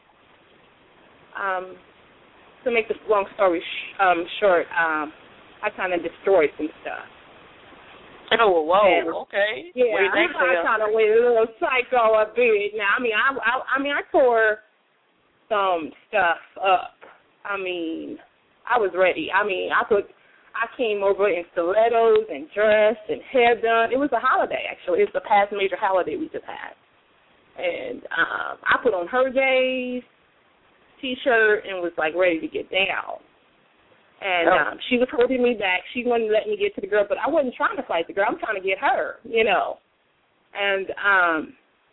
um, to make this long story sh- um, short, um, I kind of destroyed some stuff. Oh, whoa, and, okay. Yeah, what do you think, I, I kind of went a little psycho a bit. Now, I mean, I, I, I mean, I tore some stuff up. I mean, I was ready. I mean, I put, I came over in stilettos and dress and hair done. It was a holiday, actually. It's the past major holiday we just had. And um, I put on her days, T-shirt, and was, like, ready to get down. And oh. um, she was holding me back. She wanted to let me get to the girl, but I wasn't trying to fight the girl. I'm trying to get her, you know. And, um,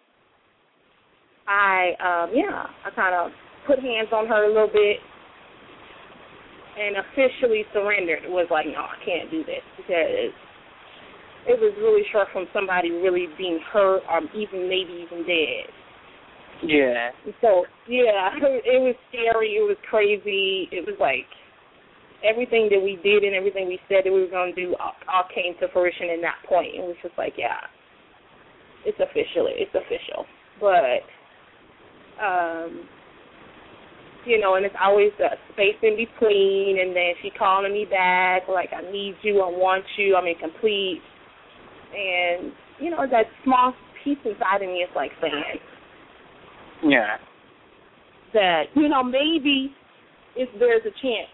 I, um, yeah, I kind of put hands on her a little bit and officially surrendered. It was like, no, I can't do this because it was really short from somebody really being hurt or even maybe even dead. Yeah. So, yeah, it was scary. It was crazy. It was like everything that we did and everything we said that we were going to do all, all came to fruition in that point. It was just like, yeah, it's official. It's official. But, um, you know, and it's always a space in between, and then she calling me back, like, I need you, I want you, I'm incomplete. And, you know, that small piece inside of me is like saying, yeah, that, you know, maybe if there's a chance.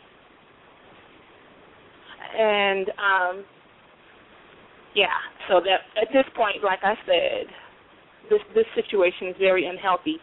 And, um, yeah, so that at this point, like I said, this this situation is very unhealthy.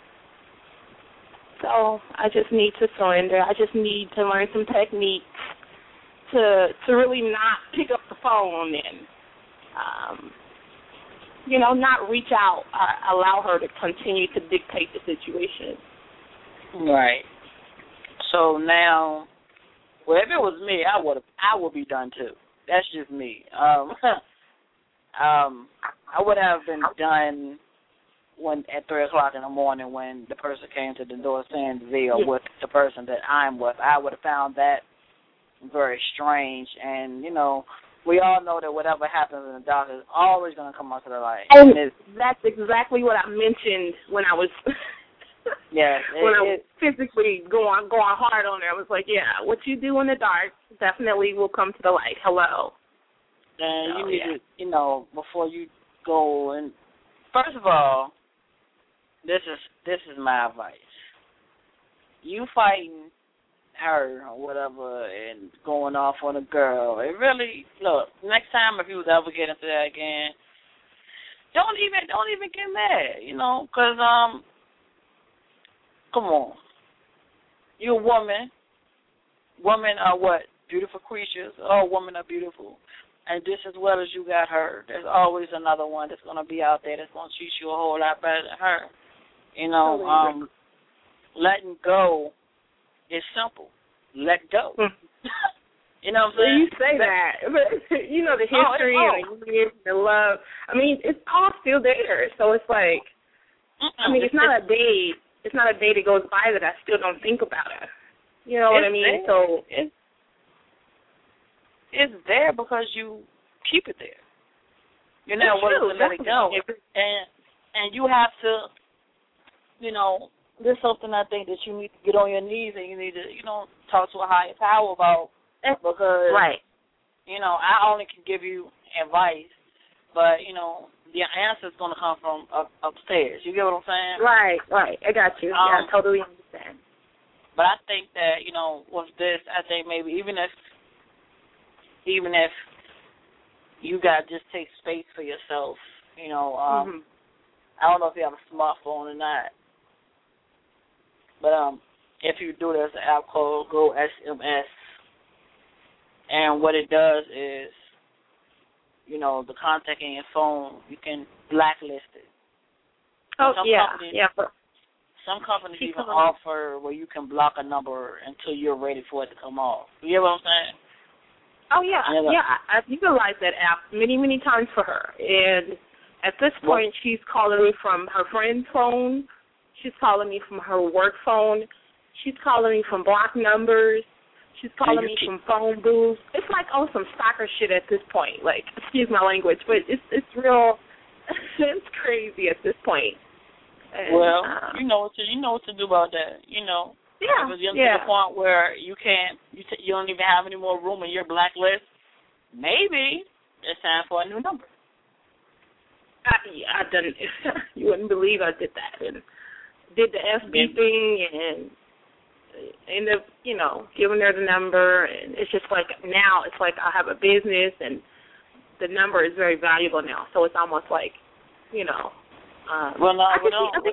So I just need to surrender. I just need to learn some techniques to to really not pick up the phone and, um, you know, not reach out, uh, allow her to continue to dictate the situation. Right. So now, well, if it was me, I would I would be done too. That's just me. Um, um, I would have been done when at three o'clock in the morning when the person came to the door saying they are with the person that I'm with. I would have found that very strange. And you know, we all know that whatever happens in the dark is always going to come out to the light. And and that's exactly what I mentioned when I was. Yeah, when it, I was physically going going hard on her, I was like, yeah, what you do in the dark definitely will come to the light. Hello. And so, you need yeah. to, you know, before you go, and first of all, this is this is my advice. You fighting her or whatever and going off on a girl, it really, look, next time if you was ever get into that again, don't even, don't even get mad, you know, because, um, come on. You're a woman. Women are what? Beautiful creatures. All women are beautiful. and just as well as you got her, there's always another one that's going to be out there that's going to treat you a whole lot better than her. You know, um, letting go is simple. Let go. You know what I'm saying? You say that, but you know the history oh, and the years, the love. I mean, it's all still there. So it's like, Mm-mm. I mean, it's, it's not a day. It's not a day that goes by that I still don't think about her. You know what I mean? There. So it's it's there because you keep it there. You're not willing to let it go, and and you have to, you know, there's something I think that you need to get on your knees and you need to, you know, talk to a higher power about. Because, right. you know, I only can give you advice, but, you know, the answer is going to come from up, upstairs. You get what I'm saying? Right, right. I got you. Um, yeah, I totally understand. But I think that, you know, with this, I think maybe even if, even if you got to just take space for yourself, you know, um, mm-hmm. I don't know if you have a smartphone or not, but um, if you do, there's an app called Go S M S. And what it does is, you know, the contact in your phone, you can blacklist it. Oh, some yeah, companies, yeah. Some companies even offer where you can block a number until you're ready for it to come off. You get what I'm saying? Oh, yeah, yeah. yeah. I, I've utilized that app many, many times for her. And at this point, what? She's calling me from her friend's phone. She's calling me from her work phone. She's calling me from blocked numbers. She's calling me from phone booths. It's like, oh, some stalker shit at this point. Like, excuse my language, but it's it's real. It's crazy at this point. And, well, uh, you know what to you know what to do about that. You know, yeah, because you're yeah. to the point where you can't, you t- you don't even have any more room in your blacklist. Maybe it's time for a new number. I, I done. You wouldn't believe I did that and did the F B thing and. End up, you know, giving her the number, and it's just like now it's like I have a business, and the number is very valuable now. So it's almost like, you know. Um, well, no, I well, don't. don't.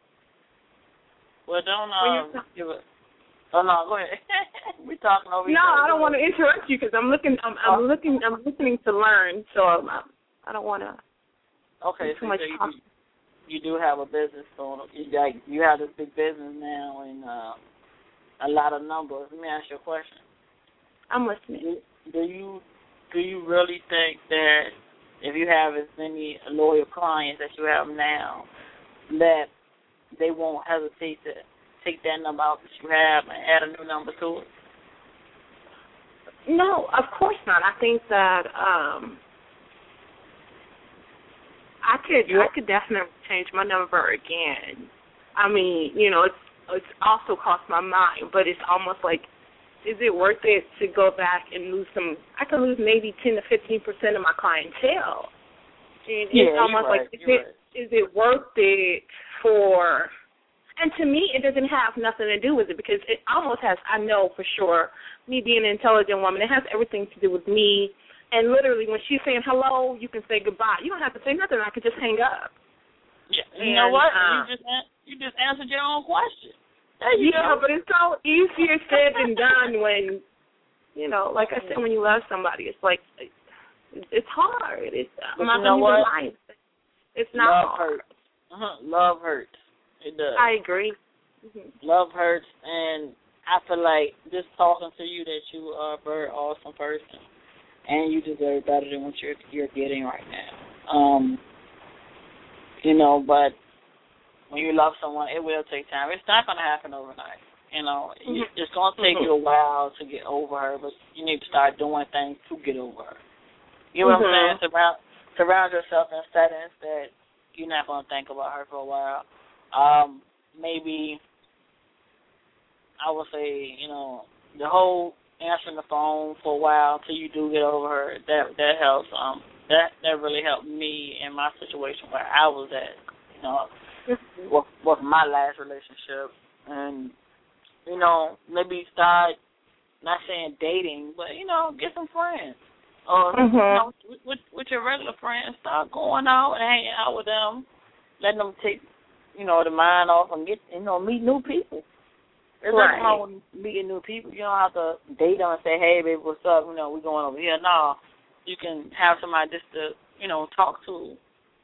Well, don't. Um, give it. Oh no, go ahead. We're talking over here. No, I don't want to interrupt you because I'm looking. I'm, I'm oh. looking. I'm listening to learn. So I'm, I don't want to. Okay, too so much you, do, you do have a business going. You got you have this big business now, and. Uh, A lot of numbers. Let me ask you a question. I'm listening. Do, do you do you really think that if you have as many loyal clients that you have now, that they won't hesitate to take that number out that you have and add a new number to it? No, of course not. I think that um, I could I could definitely change my number again. I mean, you know, it's It's also crossed my mind, but it's almost like, is it worth it to go back and lose some? I could lose maybe ten to fifteen percent of my clientele. And yeah, it's almost right, like, is it, right. is it worth it for? And to me, it doesn't have nothing to do with it because it almost has. I know for sure, me being an intelligent woman, it has everything to do with me. And literally, when she's saying hello, you can say goodbye. You don't have to say nothing. I could just hang up. Yeah, you and, know what? Uh, you just you just answered your own question. There you yeah, go. but it's so easier said than done when, you know, like I said, when you love somebody, it's like it's hard. It's I'm not gonna even lie. It's not Love hard. hurts. Uh-huh. Love hurts. It does. I agree. Mm-hmm. Love hurts, and I feel like just talking to you that you are a very awesome person, and you deserve better than what you're you're getting right now. Um. You know, but when you love someone, it will take time. It's not going to happen overnight. You know, mm-hmm. it's going to take mm-hmm. you a while to get over her, but you need to start doing things to get over her. You know mm-hmm. what I'm saying? Surround, surround yourself in settings that you're not going to think about her for a while. Um, maybe, I would say, you know, the whole answering the phone for a while until you do get over her, that that helps. Um, That that really helped me in my situation where I was at, you know, mm-hmm. with, with my last relationship. And, you know, maybe start, not saying dating, but, you know, get some friends. Or, mm-hmm. you know, with, with your regular friends, start going out and hanging out with them, letting them take, you know, the mind off and get, you know, meet new people. There's right. nothing wrong with meeting new people. You don't have to date them and say, hey, baby, what's up? You know, we're going over here. No. you can have somebody just to, you know, talk to.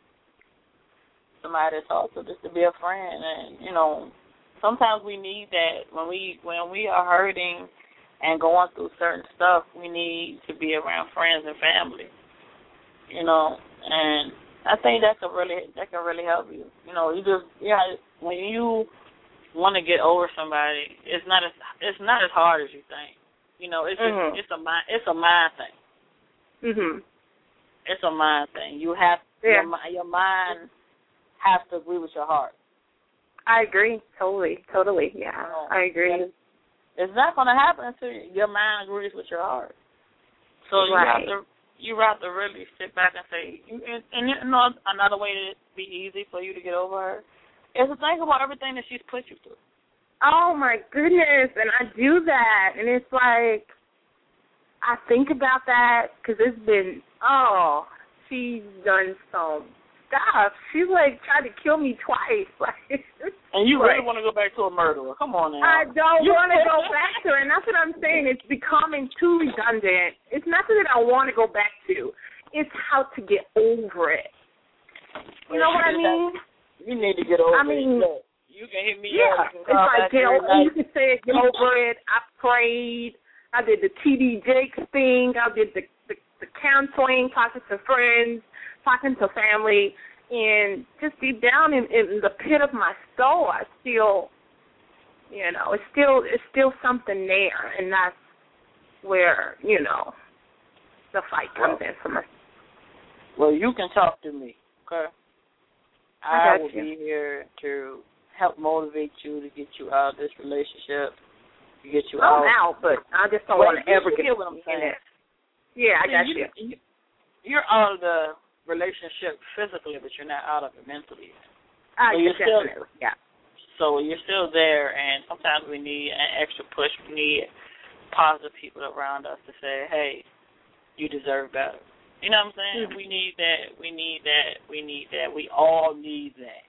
Somebody to talk to, just to be a friend. And, you know, sometimes we need that when we when we are hurting and going through certain stuff, we need to be around friends and family. You know, and I think that could really that could really help you. You know, you just yeah, when you want to get over somebody, it's not as it's not as hard as you think. You know, it's just mm-hmm. it's a mind it's a mind thing. Mhm. It's a mind thing. You have yeah. your, your mind has to agree with your heart. I agree. Totally. Totally. Yeah. You know, I agree. It's, it's not going to happen until your mind agrees with your heart. So you right. have to you have to really sit back and say, and, and you know, another way to be easy for you to get over her is to think about everything that she's put you through. Oh my goodness, and I do that, and it's like I think about that because it's been oh, she's done some stuff. She like tried to kill me twice, like. And you like, really want to go back to a murderer? Come on now. I don't want to go back to her, and that's what I'm saying. It's becoming too redundant. It's nothing that I want to go back to. It's how to get over it. You know what I mean? You need to get over I mean, it. You can hit me yeah, up. You it's like get over. night. You can say get over it. I prayed. I did the T D Jakes thing. I did the, the the counseling, talking to friends, talking to family, and just deep down in, in the pit of my soul, I still, you know, it's still it's still something there, and that's where you know the fight comes well, in for me. Well, you can talk to me, okay? I, I will you. be here to help motivate you to get you out of this relationship, to get you I'm out. out, but I just don't well, want to ever get get what I'm saying. in it. Yeah, I See, got you, you. you. You're out of the relationship physically, but you're not out of it mentally. I so you're definitely, still, yeah. So you're still there, and sometimes we need an extra push. We need positive people around us to say, hey, you deserve better. You know what I'm saying? Mm-hmm. We need that. We need that. We need that. We all need that.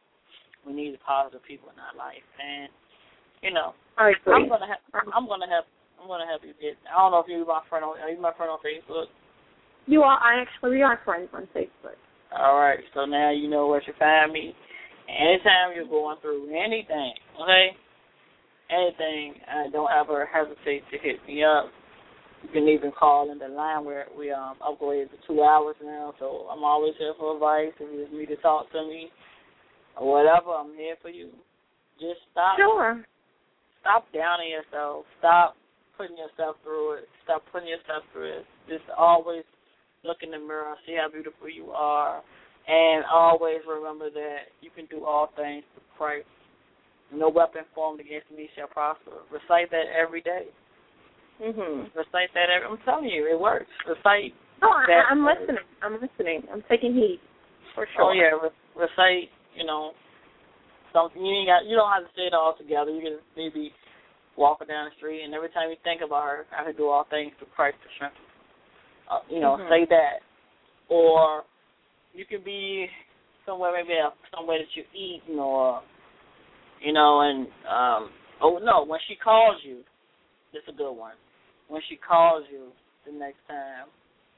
We need positive people in our life, and you know, I agree. I'm gonna have. I'm gonna help. I'm gonna help you get. I don't know if you're my friend on. Are you my friend on Facebook? You are. I actually we are friends on Facebook. All right. So now you know where to find me. Anytime you're going through anything, okay? Anything, uh, don't ever hesitate to hit me up. You can even call in the line where we um upgraded to two hours now, so I'm always here for advice. If you just need to talk to me or whatever, I'm here for you. Just stop. Sure. Stop downing yourself. Stop putting yourself through it. Stop putting yourself through it. Just always look in the mirror, see how beautiful you are, and always remember that you can do all things through Christ. No weapon formed against me shall prosper. Recite that every day. Mhm. Recite that every. I'm telling you, it works. Recite. Oh, I, that I'm listening. I'm listening. I'm taking heed for Oh sure. yeah, re- recite. You know, something you ain't got. You don't have to say it all together. You can maybe walking down the street, and every time you think about her, I can do all things through Christ to strengthen. Uh, you know, mm-hmm. say that, or you can be somewhere, maybe somewhere that you're eating, or you know, and um, oh no, when she calls you, this is a good one. When she calls you the next time,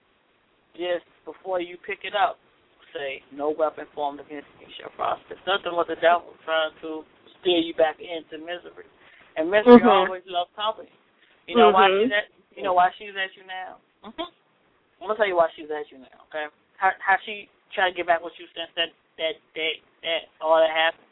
just before you pick it up, say, "No weapon formed against me shall prosper." Nothing with the devil trying to steer you back into misery, and misery mm-hmm. always loves company. You know mm-hmm. why she's at? You know why she's at you now? Mm-hmm. I'm gonna tell you why she's at you now. Okay, how how she tried to get back with you since that that that that all that happened?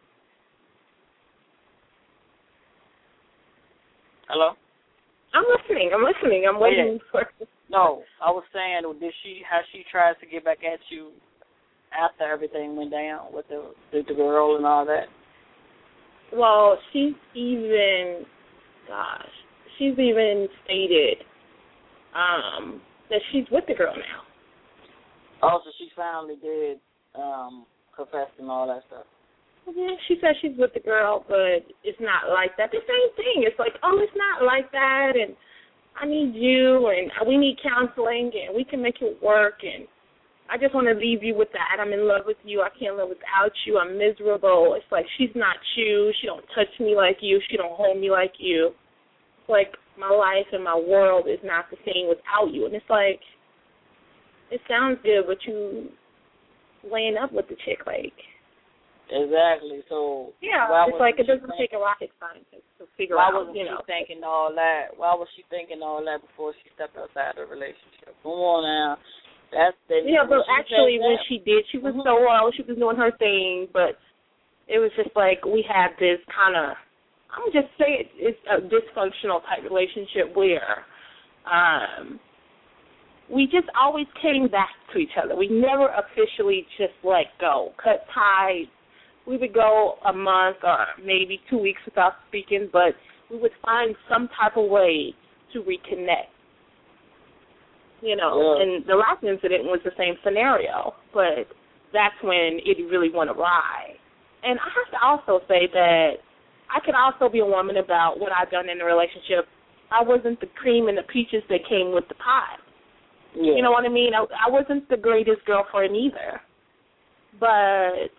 Hello. I'm listening. I'm listening. I'm waiting yeah. for. No, I was saying, did she how she tries to get back at you after everything went down with the with the girl and all that? Well, she's even, gosh, she's even stated um, that she's with the girl now. Oh, so she finally did um, confess and all that stuff. Yeah, she said she's with the girl, but it's not like that. The same thing. It's like, oh, it's not like that, and I need you, and we need counseling, and we can make it work, and I just want to leave you with that. I'm in love with you. I can't live without you. I'm miserable. It's like she's not you. She don't touch me like you. She don't hold me like you. It's like my life and my world is not the same without you. And it's like, it sounds good, but you laying up with the chick, like. Exactly. So yeah, why it's like it doesn't think, take a rocket scientist to figure why out. wasn't you know, she thinking all that? Why was she thinking all that before she stepped outside the relationship? Come on now. That's the yeah, but actually, when she did, she was mm-hmm. so well. She was doing her thing, but it was just like we had this kind of. I'm just saying it's a dysfunctional type relationship where, um, we just always came back to each other. We never officially just let go, cut ties. We would go a month or maybe two weeks without speaking, but we would find some type of way to reconnect. You know, yeah. And the last incident was the same scenario, but that's when it really went awry. And I have to also say that I could also be a woman about what I've done in a relationship. I wasn't the cream and the peaches that came with the pie. Yeah. You know what I mean? I, I wasn't the greatest girlfriend either, but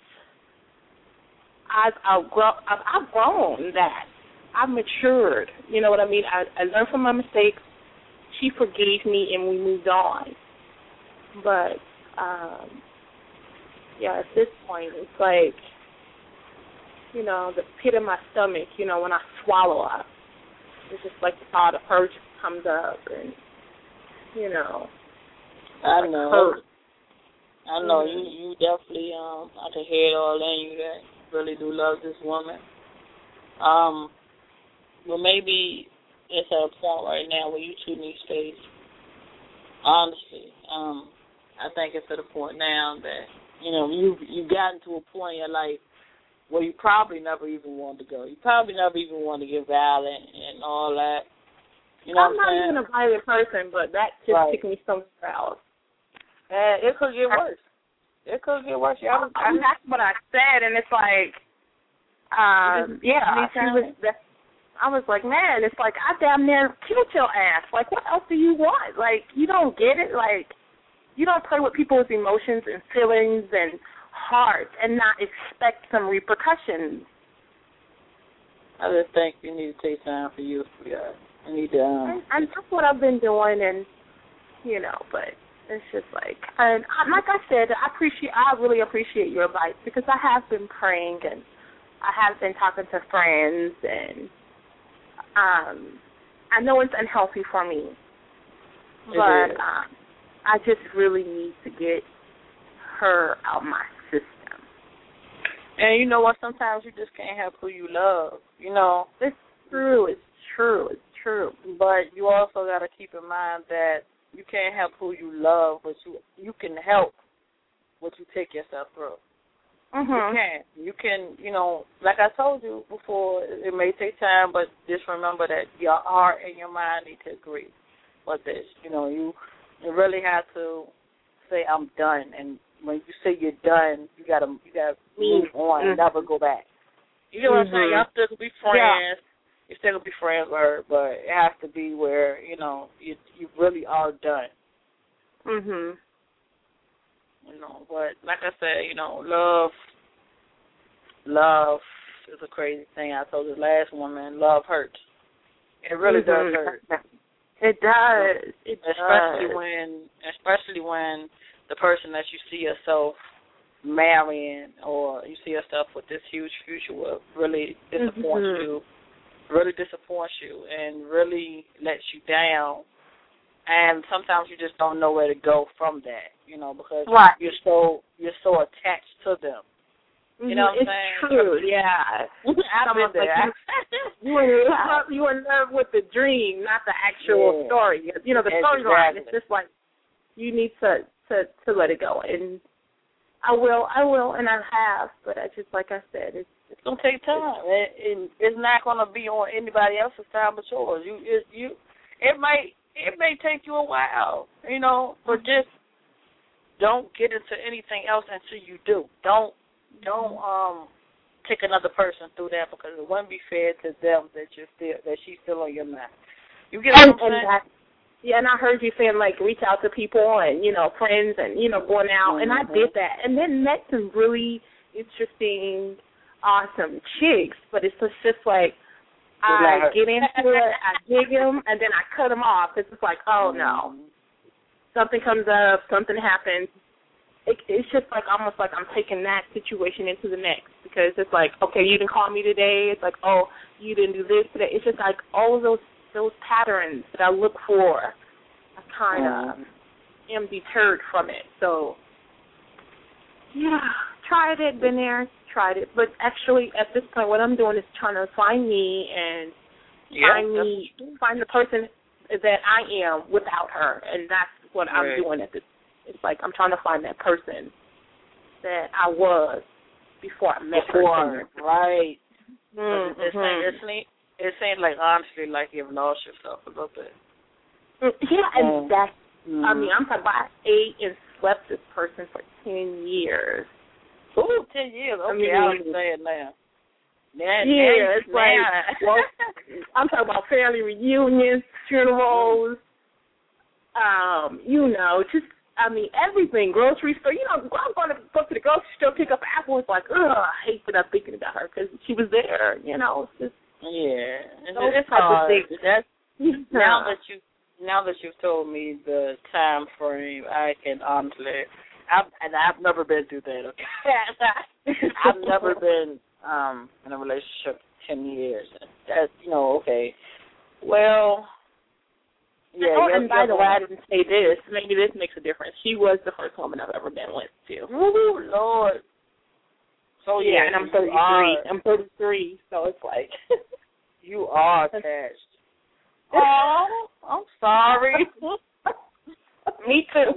I've outgrown, I've outgrown that. I've matured. You know what I mean? I, I learned from my mistakes. She forgave me, and we moved on. But, um, yeah, at this point, it's like, you know, the pit of my stomach, you know, when I swallow up. It's just like the thought of her just comes up, and, you know. I like know. Hurt. I know. Mm-hmm. You, you definitely, um, I can hear it all in you that really do love this woman. Um, well, maybe it's at a point right now where you two need space. Honestly, um, I think it's at a point now that, you know, you you've gotten to a point in your life where you probably never even wanted to go. You probably never even wanted to get violent and all that. You know I'm what not I'm even a violent person, but that just right. took me somewhere else. And it could get worse. It could get worse. Yeah, I, I, that's what I said, and it's like, um, yeah, she was. I was like, man, it's like I damn near killed your ass. Like, what else do you want? Like, you don't get it. Like, you don't play with people's emotions and feelings and hearts and not expect some repercussions. I just think you need to take time for you. Yeah, you need to. Um, and, and that's what I've been doing, and you know, but. It's just like, and like I said, I appreciate, I really appreciate your advice because I have been praying and I have been talking to friends, and um, I know it's unhealthy for me, but um, I just really need to get her out my system. And you know what? Sometimes you just can't help who you love. You know, it's true. It's true. It's true. But you also got to keep in mind that you can't help who you love, but you you can help what you take yourself through. Mm-hmm. You can. You can, you know, like I told you before, it may take time, but just remember that your heart and your mind need to agree with this. You know, you, you really have to say, I'm done. And when you say you're done, you got to you gotta move on and never go back. You know what mm-hmm. I'm saying? Y'all still can be friends. Yeah. You still gonna be friends with her, but it has to be where, you know, you you really are done. Mhm. You know, but like I said, you know, love love is a crazy thing. I told the last woman, love hurts. It really mm-hmm. does hurt. It does. It especially does. when especially when the person that you see yourself marrying or you see yourself with this huge future with really disappoints mm-hmm. you. really disappoints you and really lets you down, and sometimes you just don't know where to go from that, you know, because right. you're so you're so attached to them. You know what I'm it's saying? It's true, yeah. I've been there. Like you, you, in love, you in love with the dream, not the actual yeah. story. You know, the exactly. storyline. It's just like you need to, to, to let it go. And I will, I will, and I have, but I just, like I said, it's It's gonna take time, and, and it's not gonna be on anybody else's time but yours. You, it, you, it may, it may take you a while, you know, but just don't get into anything else until you do. Don't, don't um take another person through that because it wouldn't be fair to them that you're still that she's still on your mind. You get what I'm saying? And that, yeah, and I heard you saying like reach out to people and you know friends and you know going out, mm-hmm. and I did that, and then met some really interesting. Awesome chicks, but it's just like I get into it, I dig them, and then I cut them off. It's just like, oh no. So something comes up, something happens. It, it's just like almost like I'm taking that situation into the next because it's like, okay, you didn't call me today. It's like, oh, you didn't do this today. It's just like all of those those patterns that I look for, I kind of um, am deterred from it. So, yeah, tried it, been there, tried it. But actually, at this point, what I'm doing is trying to find me and yeah, find me, find the person that I am without her, and that's what right. I'm doing at this. It's like I'm trying to find that person that I was before I met before, her. right? Mm-hmm. It seems it seems it seems like honestly like you've lost yourself a little bit. Yeah, and mm. that's. Mm. I mean, I'm talking about I ate and slept this person for ten years. Ooh, ten years. Okay, I, mean, I understand now. Now, yeah, now, it's like well, I'm talking about family reunions, funerals. Um, you know, just. I mean, everything, grocery store. You know, I'm going to go to the grocery store, pick up an apple. It's like, ugh, I hate that I'm thinking about her because she was there. You know, it's just yeah, it's, those it's type hard. of things. That's now that you now that you've told me the time frame, I can honestly, I've, and I've never been through that. Okay, I've never been um in a relationship ten years. That's you know okay, well. Yeah, oh, and by the way, I didn't say this. Maybe this makes a difference. She was the first woman I've ever been with, too. Ooh, Lord. So, yeah, yeah and I'm thirty-three. Are, I'm thirty-three, so it's like. you are attached. Oh, I'm sorry. Me too.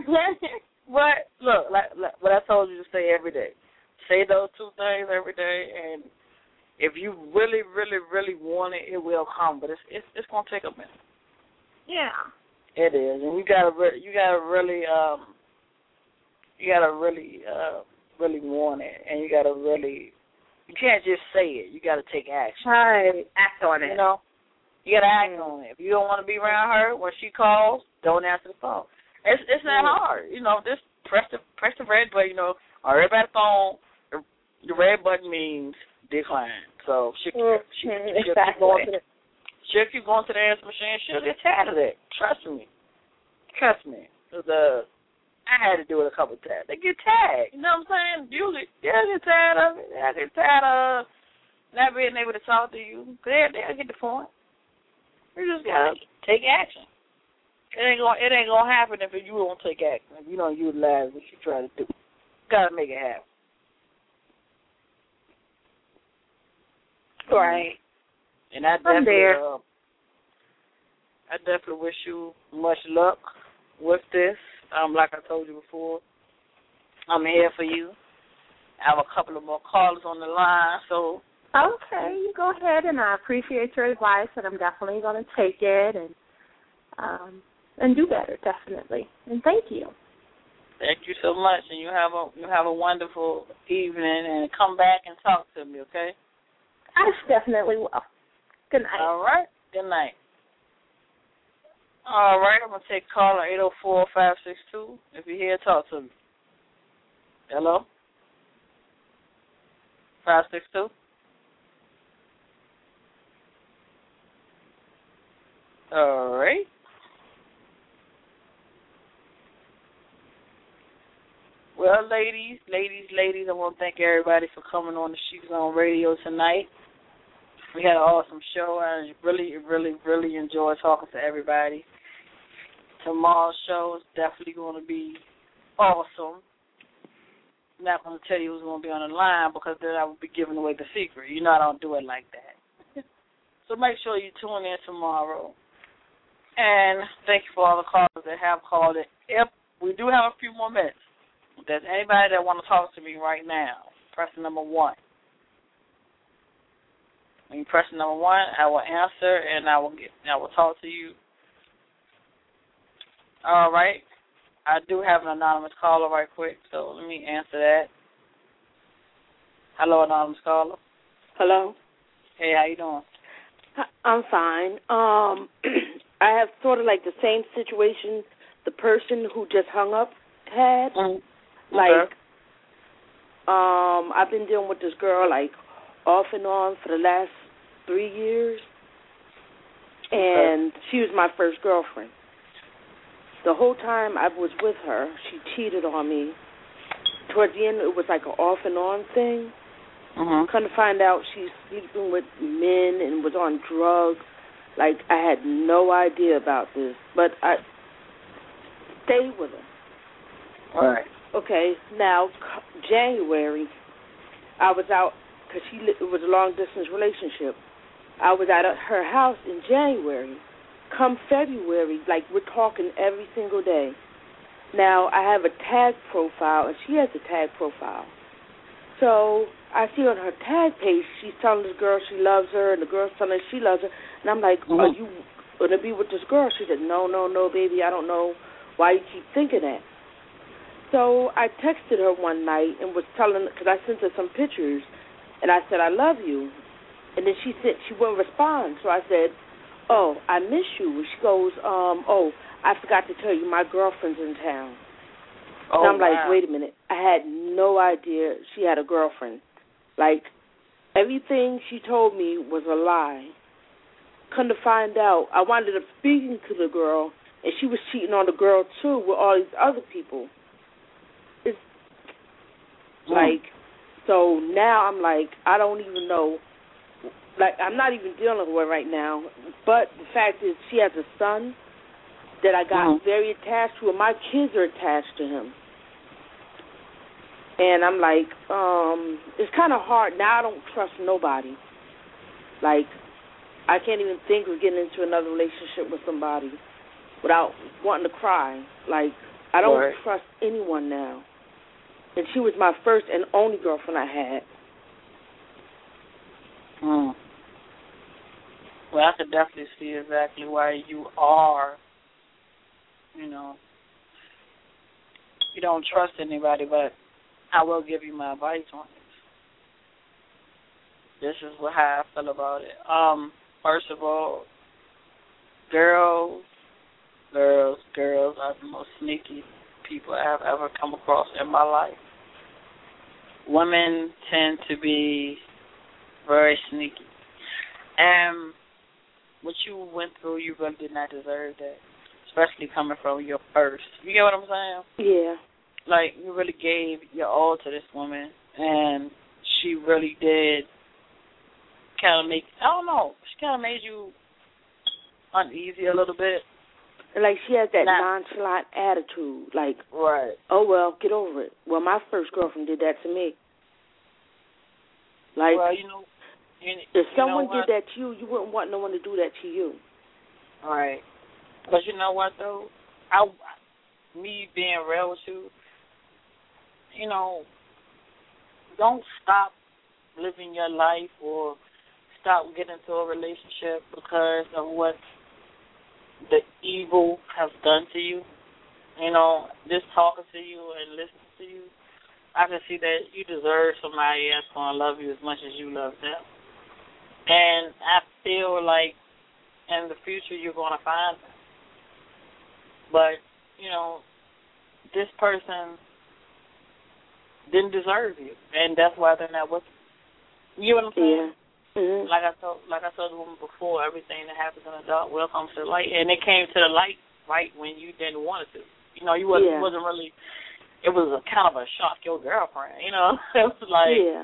But, look, like, like what I told you to say every day. Say those two things every day, and if you really, really, really want it, it will come. But it's it's, it's going to take a minute. Yeah, it is, and you gotta re- you gotta really um you gotta really uh really want it, and you gotta really you can't just say it. You gotta take action. Right, act on it. You know, you gotta act mm. on it. If you don't want to be around her when she calls, don't answer the phone. It's it's not mm. hard. You know, just press the press the red button. You know, or everybody phone. The, the red button means decline. So she mm. she, she exactly. keep going to the, She'll keep going to the answer machine. She'll get tired of it. Trust me. Trust me. The I had to do it a couple of times. They get tired. You know what I'm saying? Usually, they'll get tired of it. They'll get tired of not being able to talk to you. They'll, they'll get the point. You just got to take action. It ain't gonna, it ain't gonna happen if you don't take action. If you don't utilize what you try to do. You got to make it happen. Right. And I definitely, uh, I definitely wish you much luck with this. Um, like I told you before, I'm here for you. I have a couple of more callers on the line, so. Okay, you go ahead, and I appreciate your advice, and I'm definitely going to take it and um, and do better, definitely. And thank you. Thank you so much, and you have a you have a wonderful evening, and come back and talk to me, okay? I definitely will. Good night. All right. Good night. All right. I'm going to take caller eight oh four, five six two. If you're here, talk to me. Hello? five six two? All right. Well, ladies, ladies, ladies, I want to thank everybody for coming on the She Zone Radio tonight. We had an awesome show. I really, really, really enjoyed talking to everybody. Tomorrow's show is definitely going to be awesome. I'm not going to tell you who's going to be on the line because then I would be giving away the secret. You know I don't do it like that. So make sure you tune in tomorrow. And thank you for all the callers that have called it. If we do have a few more minutes. If there's anybody that want to talk to me right now, press number one. When you press number one, I will answer and I will get. I will talk to you. All right. I do have an anonymous caller right quick, so let me answer that. Hello, anonymous caller. Hello. Hey, how you doing? I'm fine. Um, I have sort of like the same situation the person who just hung up had. Mm-hmm. Like, okay. um, I've been dealing with this girl like off and on for the last three years, and okay. she was my first girlfriend. the whole time I was with her, she cheated on me. Towards the end, it was like an off and on thing. Mm-hmm. Come to find out, she's sleeping with men and was on drugs. Like, I had no idea about this, but I stayed with her. All right. Okay, now, January, I was out, because she it was a long-distance relationship. I was at her house in January. Come February, like, we're talking every single day. Now, I have a tag profile, and she has a tag profile. So I see on her tag page, she's telling this girl she loves her, and the girl's telling her she loves her. And I'm like, mm-hmm. Are you going to be with this girl? She said, no, no, no, baby, I don't know why you keep thinking that. So I texted her one night and was telling, because I sent her some pictures, and I said, I love you. And then she said she wouldn't respond. So I said, oh, I miss you. And she goes, um, oh, I forgot to tell you, my girlfriend's in town. Oh, and I'm wow. like, wait a minute. I had no idea she had a girlfriend. Like, everything she told me was a lie. Come to find out, I wound up speaking to the girl, and she was cheating on the girl, too, with all these other people. It's mm. like, so now I'm like, I don't even know. Like, I'm not even dealing with her right now. But the fact is, she has a son that I got mm. very attached to, and my kids are attached to him. And I'm like, um, it's kind of hard. Now I don't trust nobody. Like, I can't even think of getting into another relationship with somebody without wanting to cry. Like, I don't right. trust anyone now. And she was my first and only girlfriend I had. Hmm. Well, I could definitely see exactly why you are, you know, you don't trust anybody, but I will give you my advice on this. This is what, how I feel about it. Um, first of all, girls, girls, girls are the most sneaky people I have ever come across in my life. Women tend to be very sneaky. And what you went through, you really did not deserve that, especially coming from your first. You get what I'm saying? Yeah. Like, you really gave your all to this woman, and she really did kind of make, I don't know, she kind of made you uneasy a little bit. Like, she has that nah. nonchalant attitude. Like, right. Oh, well, get over it. Well, my first girlfriend did that to me. Like, well, you know, you, if you someone know did that to you, you wouldn't want no one to do that to you. All right. But you know what, though? I, me being real with you, you know, don't stop living your life or stop getting into a relationship because of what the evil has done to you. You know, just talking to you and listening to you, I can see that you deserve somebody that's going to love you as much as you love them. And I feel like in the future you're going to find them. But, you know, this person didn't deserve you, and that's why they're not with you. You know what I'm saying? Yeah. Mm-hmm. Like I told, like I told the woman before, everything that happens in the dark will come to the light, and it came to the light right when you didn't want it to. You know, you wasn't, yeah. wasn't really. It was a kind of a shock, your girlfriend. You know, it was like. Yeah.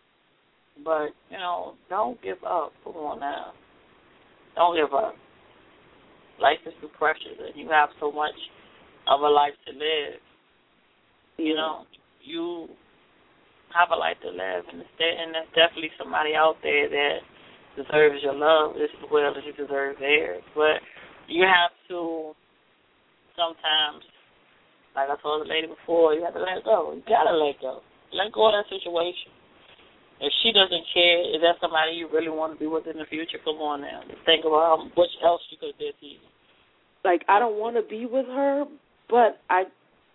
But you know, don't give up. Come on now, don't give up. Life is too precious, and you have so much of a life to live. Yeah. You know, you have a life to live, and, and there's definitely somebody out there that deserves your love as well as you deserve theirs. But you have to sometimes, like I told the lady before, you have to let go. You gotta let go. Let go of that situation. If she doesn't care, is that somebody you really want to be with in the future? Come on now. Think about what else you could have did to you. Like, I don't want to be with her, but I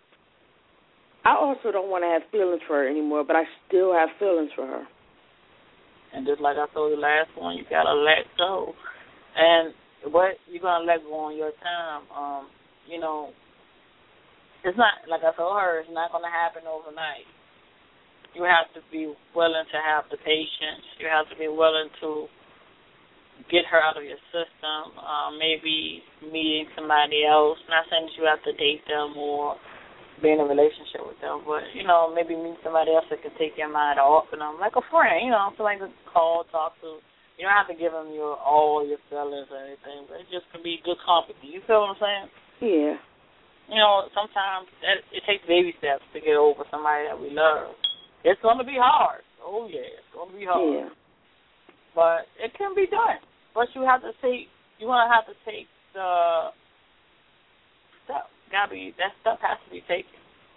I also don't want to have feelings for her anymore, but I still have feelings for her. And just like I told you last one, you got to let go. And what you're going to let go on your time, um, you know, it's not, like I told her, it's not going to happen overnight. You have to be willing to have the patience. You have to be willing to get her out of your system. Uh, maybe meeting somebody else. Not saying that you have to date them or be in a relationship with them, but, you know, maybe meet somebody else that can take your mind off of them, like a friend, you know, somebody to call, talk to. You don't have to give them your all your feelings or anything, but it just can be good company. You feel what I'm saying? Yeah. You know, sometimes that, it takes baby steps to get over somebody that we love. It's going to be hard. Oh, yeah, it's going to be hard. Yeah. But it can be done. But you have to take, you want to have to take the step. Gotta be, that step has to be taken.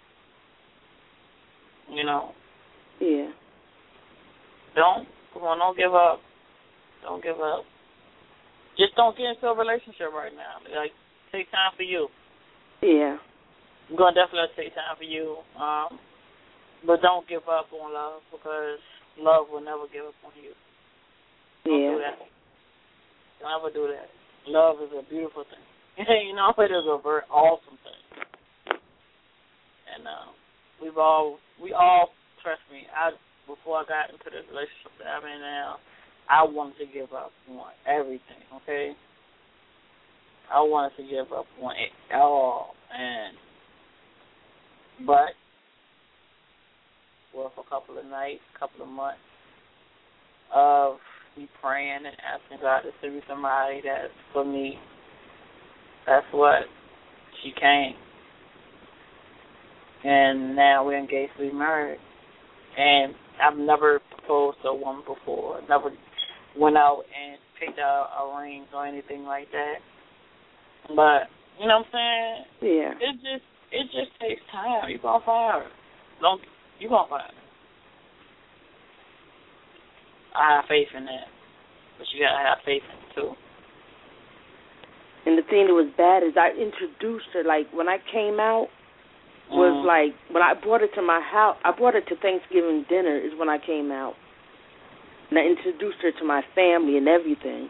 You know? Yeah. Don't, come on, don't give up. Don't give up. Just don't get into a relationship right now. Like, take time for you. Yeah. I'm going to definitely take time for you. Um, but don't give up on love, because love will never give up on you. Don't yeah. do that. Don't ever do that. Love is a beautiful thing. You know, it is a very awesome thing. And uh, we've all, we all, trust me, I before I got into this relationship that I'm in now, I wanted to give up on everything, okay? I wanted to give up on it all. And, but, well, for a couple of nights, a couple of months of me praying and asking God to send me somebody that's for me, that's what she came. And now we're engaged to be married. And I've never proposed to a woman before. Never went out and picked out a ring or anything like that. But, you know what I'm saying? Yeah. It just it just takes time. You're going to find her. Don't, you're going to find her. I have faith in that. But you got to have faith in it, too. And the thing that was bad is I introduced her, like, when I came out, was mm. like, when I brought her to my house, I brought her to Thanksgiving dinner is when I came out. And I introduced her to my family and everything.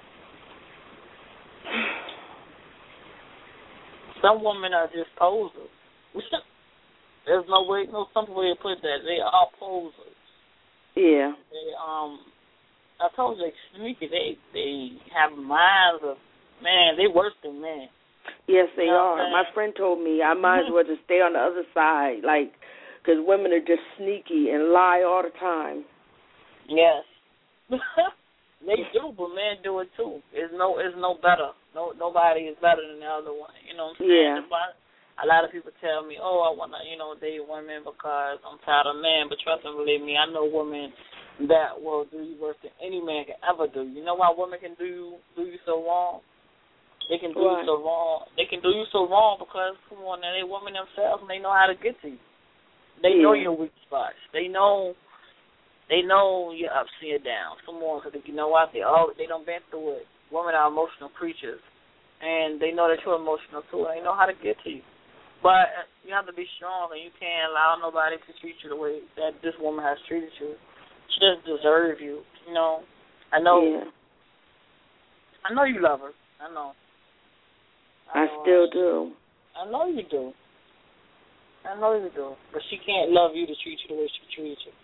Some women are just posers. There's no way, no simple way to put that. They are posers. Yeah. They, um, I told you, they sneaky. They, they have minds of, man, they worse than men. Yes, they you know are. My friend told me I might as well just stay on the other side, like, because women are just sneaky and lie all the time. Yes. They do, but men do it too. It's no, it's no better. No, nobody is better than the other one. You know what I'm saying? Yeah. Why, a lot of people tell me, oh, I want to, you know, date women because I'm tired of men. But trust and believe me, I know women that will do you worse than any man can ever do. You know why women can do you, do you so wrong? They can do right. you so wrong. They can do you so wrong because, come on, now, they women themselves, and they know how to get to you. They yeah. know your weak spots. They know they know your ups and your downs. Come on, because you know what? They all they don't been through it. Women are emotional creatures, and they know that you're emotional, too, and they know how to get to you. But you have to be strong, and you can't allow nobody to treat you the way that this woman has treated you. She doesn't deserve you, you know. I know yeah. I know you love her. I know. I, I still do. I know you do. I know you do. But she can't love you to treat you the way she treats you.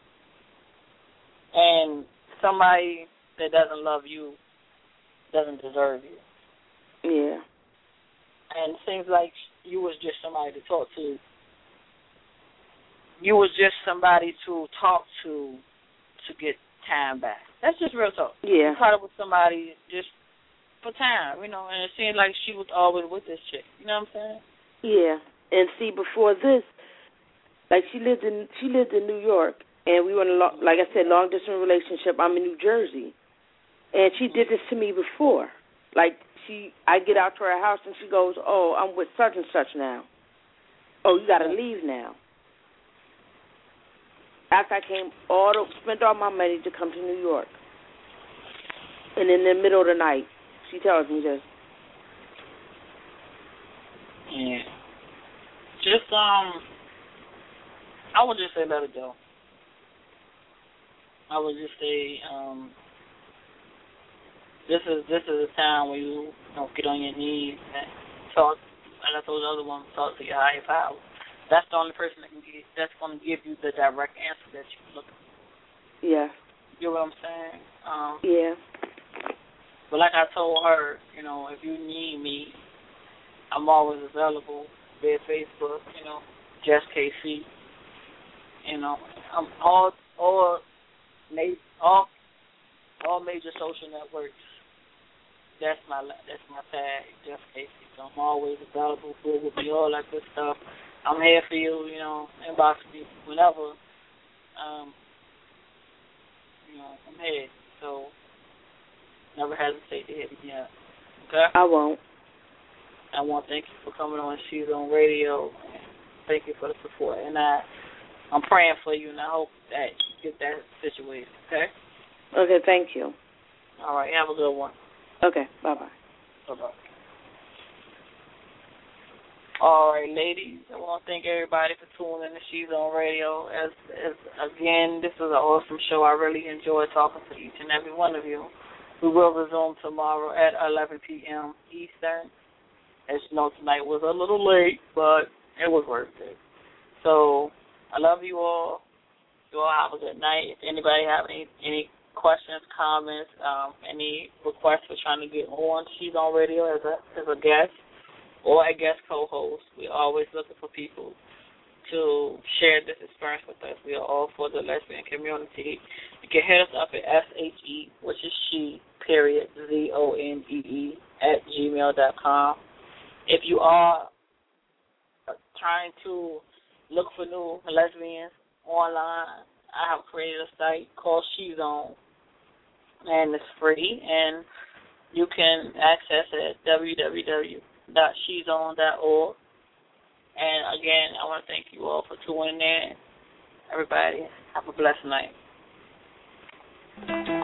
And somebody that doesn't love you doesn't deserve you. Yeah. And it seems like you was just somebody to talk to. You was just somebody to talk to to get time back. That's just real talk. Yeah. You caught up with somebody just for time, you know, and it seemed like she was always with this chick. You know what I'm saying? Yeah. And see, before this, like she lived in she lived in New York, and we were in a long, like I said, long distance relationship. I'm in New Jersey, and she did this to me before. Like she, I get out to her house and she goes, "Oh, I'm with such and such now. Oh, you got to leave now." After I came all the, spent all my money to come to New York, and in the middle of the night, she tells me this. Yeah. Just um, I would just say let it go. I would just say um, this is this is a time where you, you know, get on your knees and talk. Like I told the other one, talk to your higher power. That's the only person that can get, that's going to give you the direct answer that you're looking for. Yeah. You know what I'm saying? Um, yeah. But like I told her, you know, if you need me, I'm always available. Be at Facebook, you know, Just K C. You know, I'm all all all all major social networks. That's my that's my tag, Just K C. So I'm always available. Good with me, all that good stuff. I'm here for you. You know, inbox me whenever. Um, you know, I'm here. So never hesitate to hit me up. Okay? I won't. I want to thank you for coming on She's on Radio. Thank you for the support. And I, I'm praying for you, and I hope that you get that situation, okay? Okay, thank you. All right, have a good one. Okay, bye-bye. Bye-bye. All right, ladies, I want to thank everybody for tuning in to She's on Radio. As, as Again, this was an awesome show. I really enjoyed talking to each and every one of you. We will resume tomorrow at eleven p.m. Eastern. As you know, tonight was a little late, but it was worth it. So I love you all. You all have a good night. If anybody have any any questions, comments, um, any requests for trying to get on She's on Radio as a as a guest or a guest co-host, we're always looking for people to share this experience with us. We are all for the lesbian community. You can hit us up at S H E, which is she, period, Z O N E E, at gmail dot com. If you are trying to look for new lesbians online, I have created a site called She's On, and it's free, and you can access it at w w w dot she's on dot org. And again, I want to thank you all for tuning in. Everybody, have a blessed night.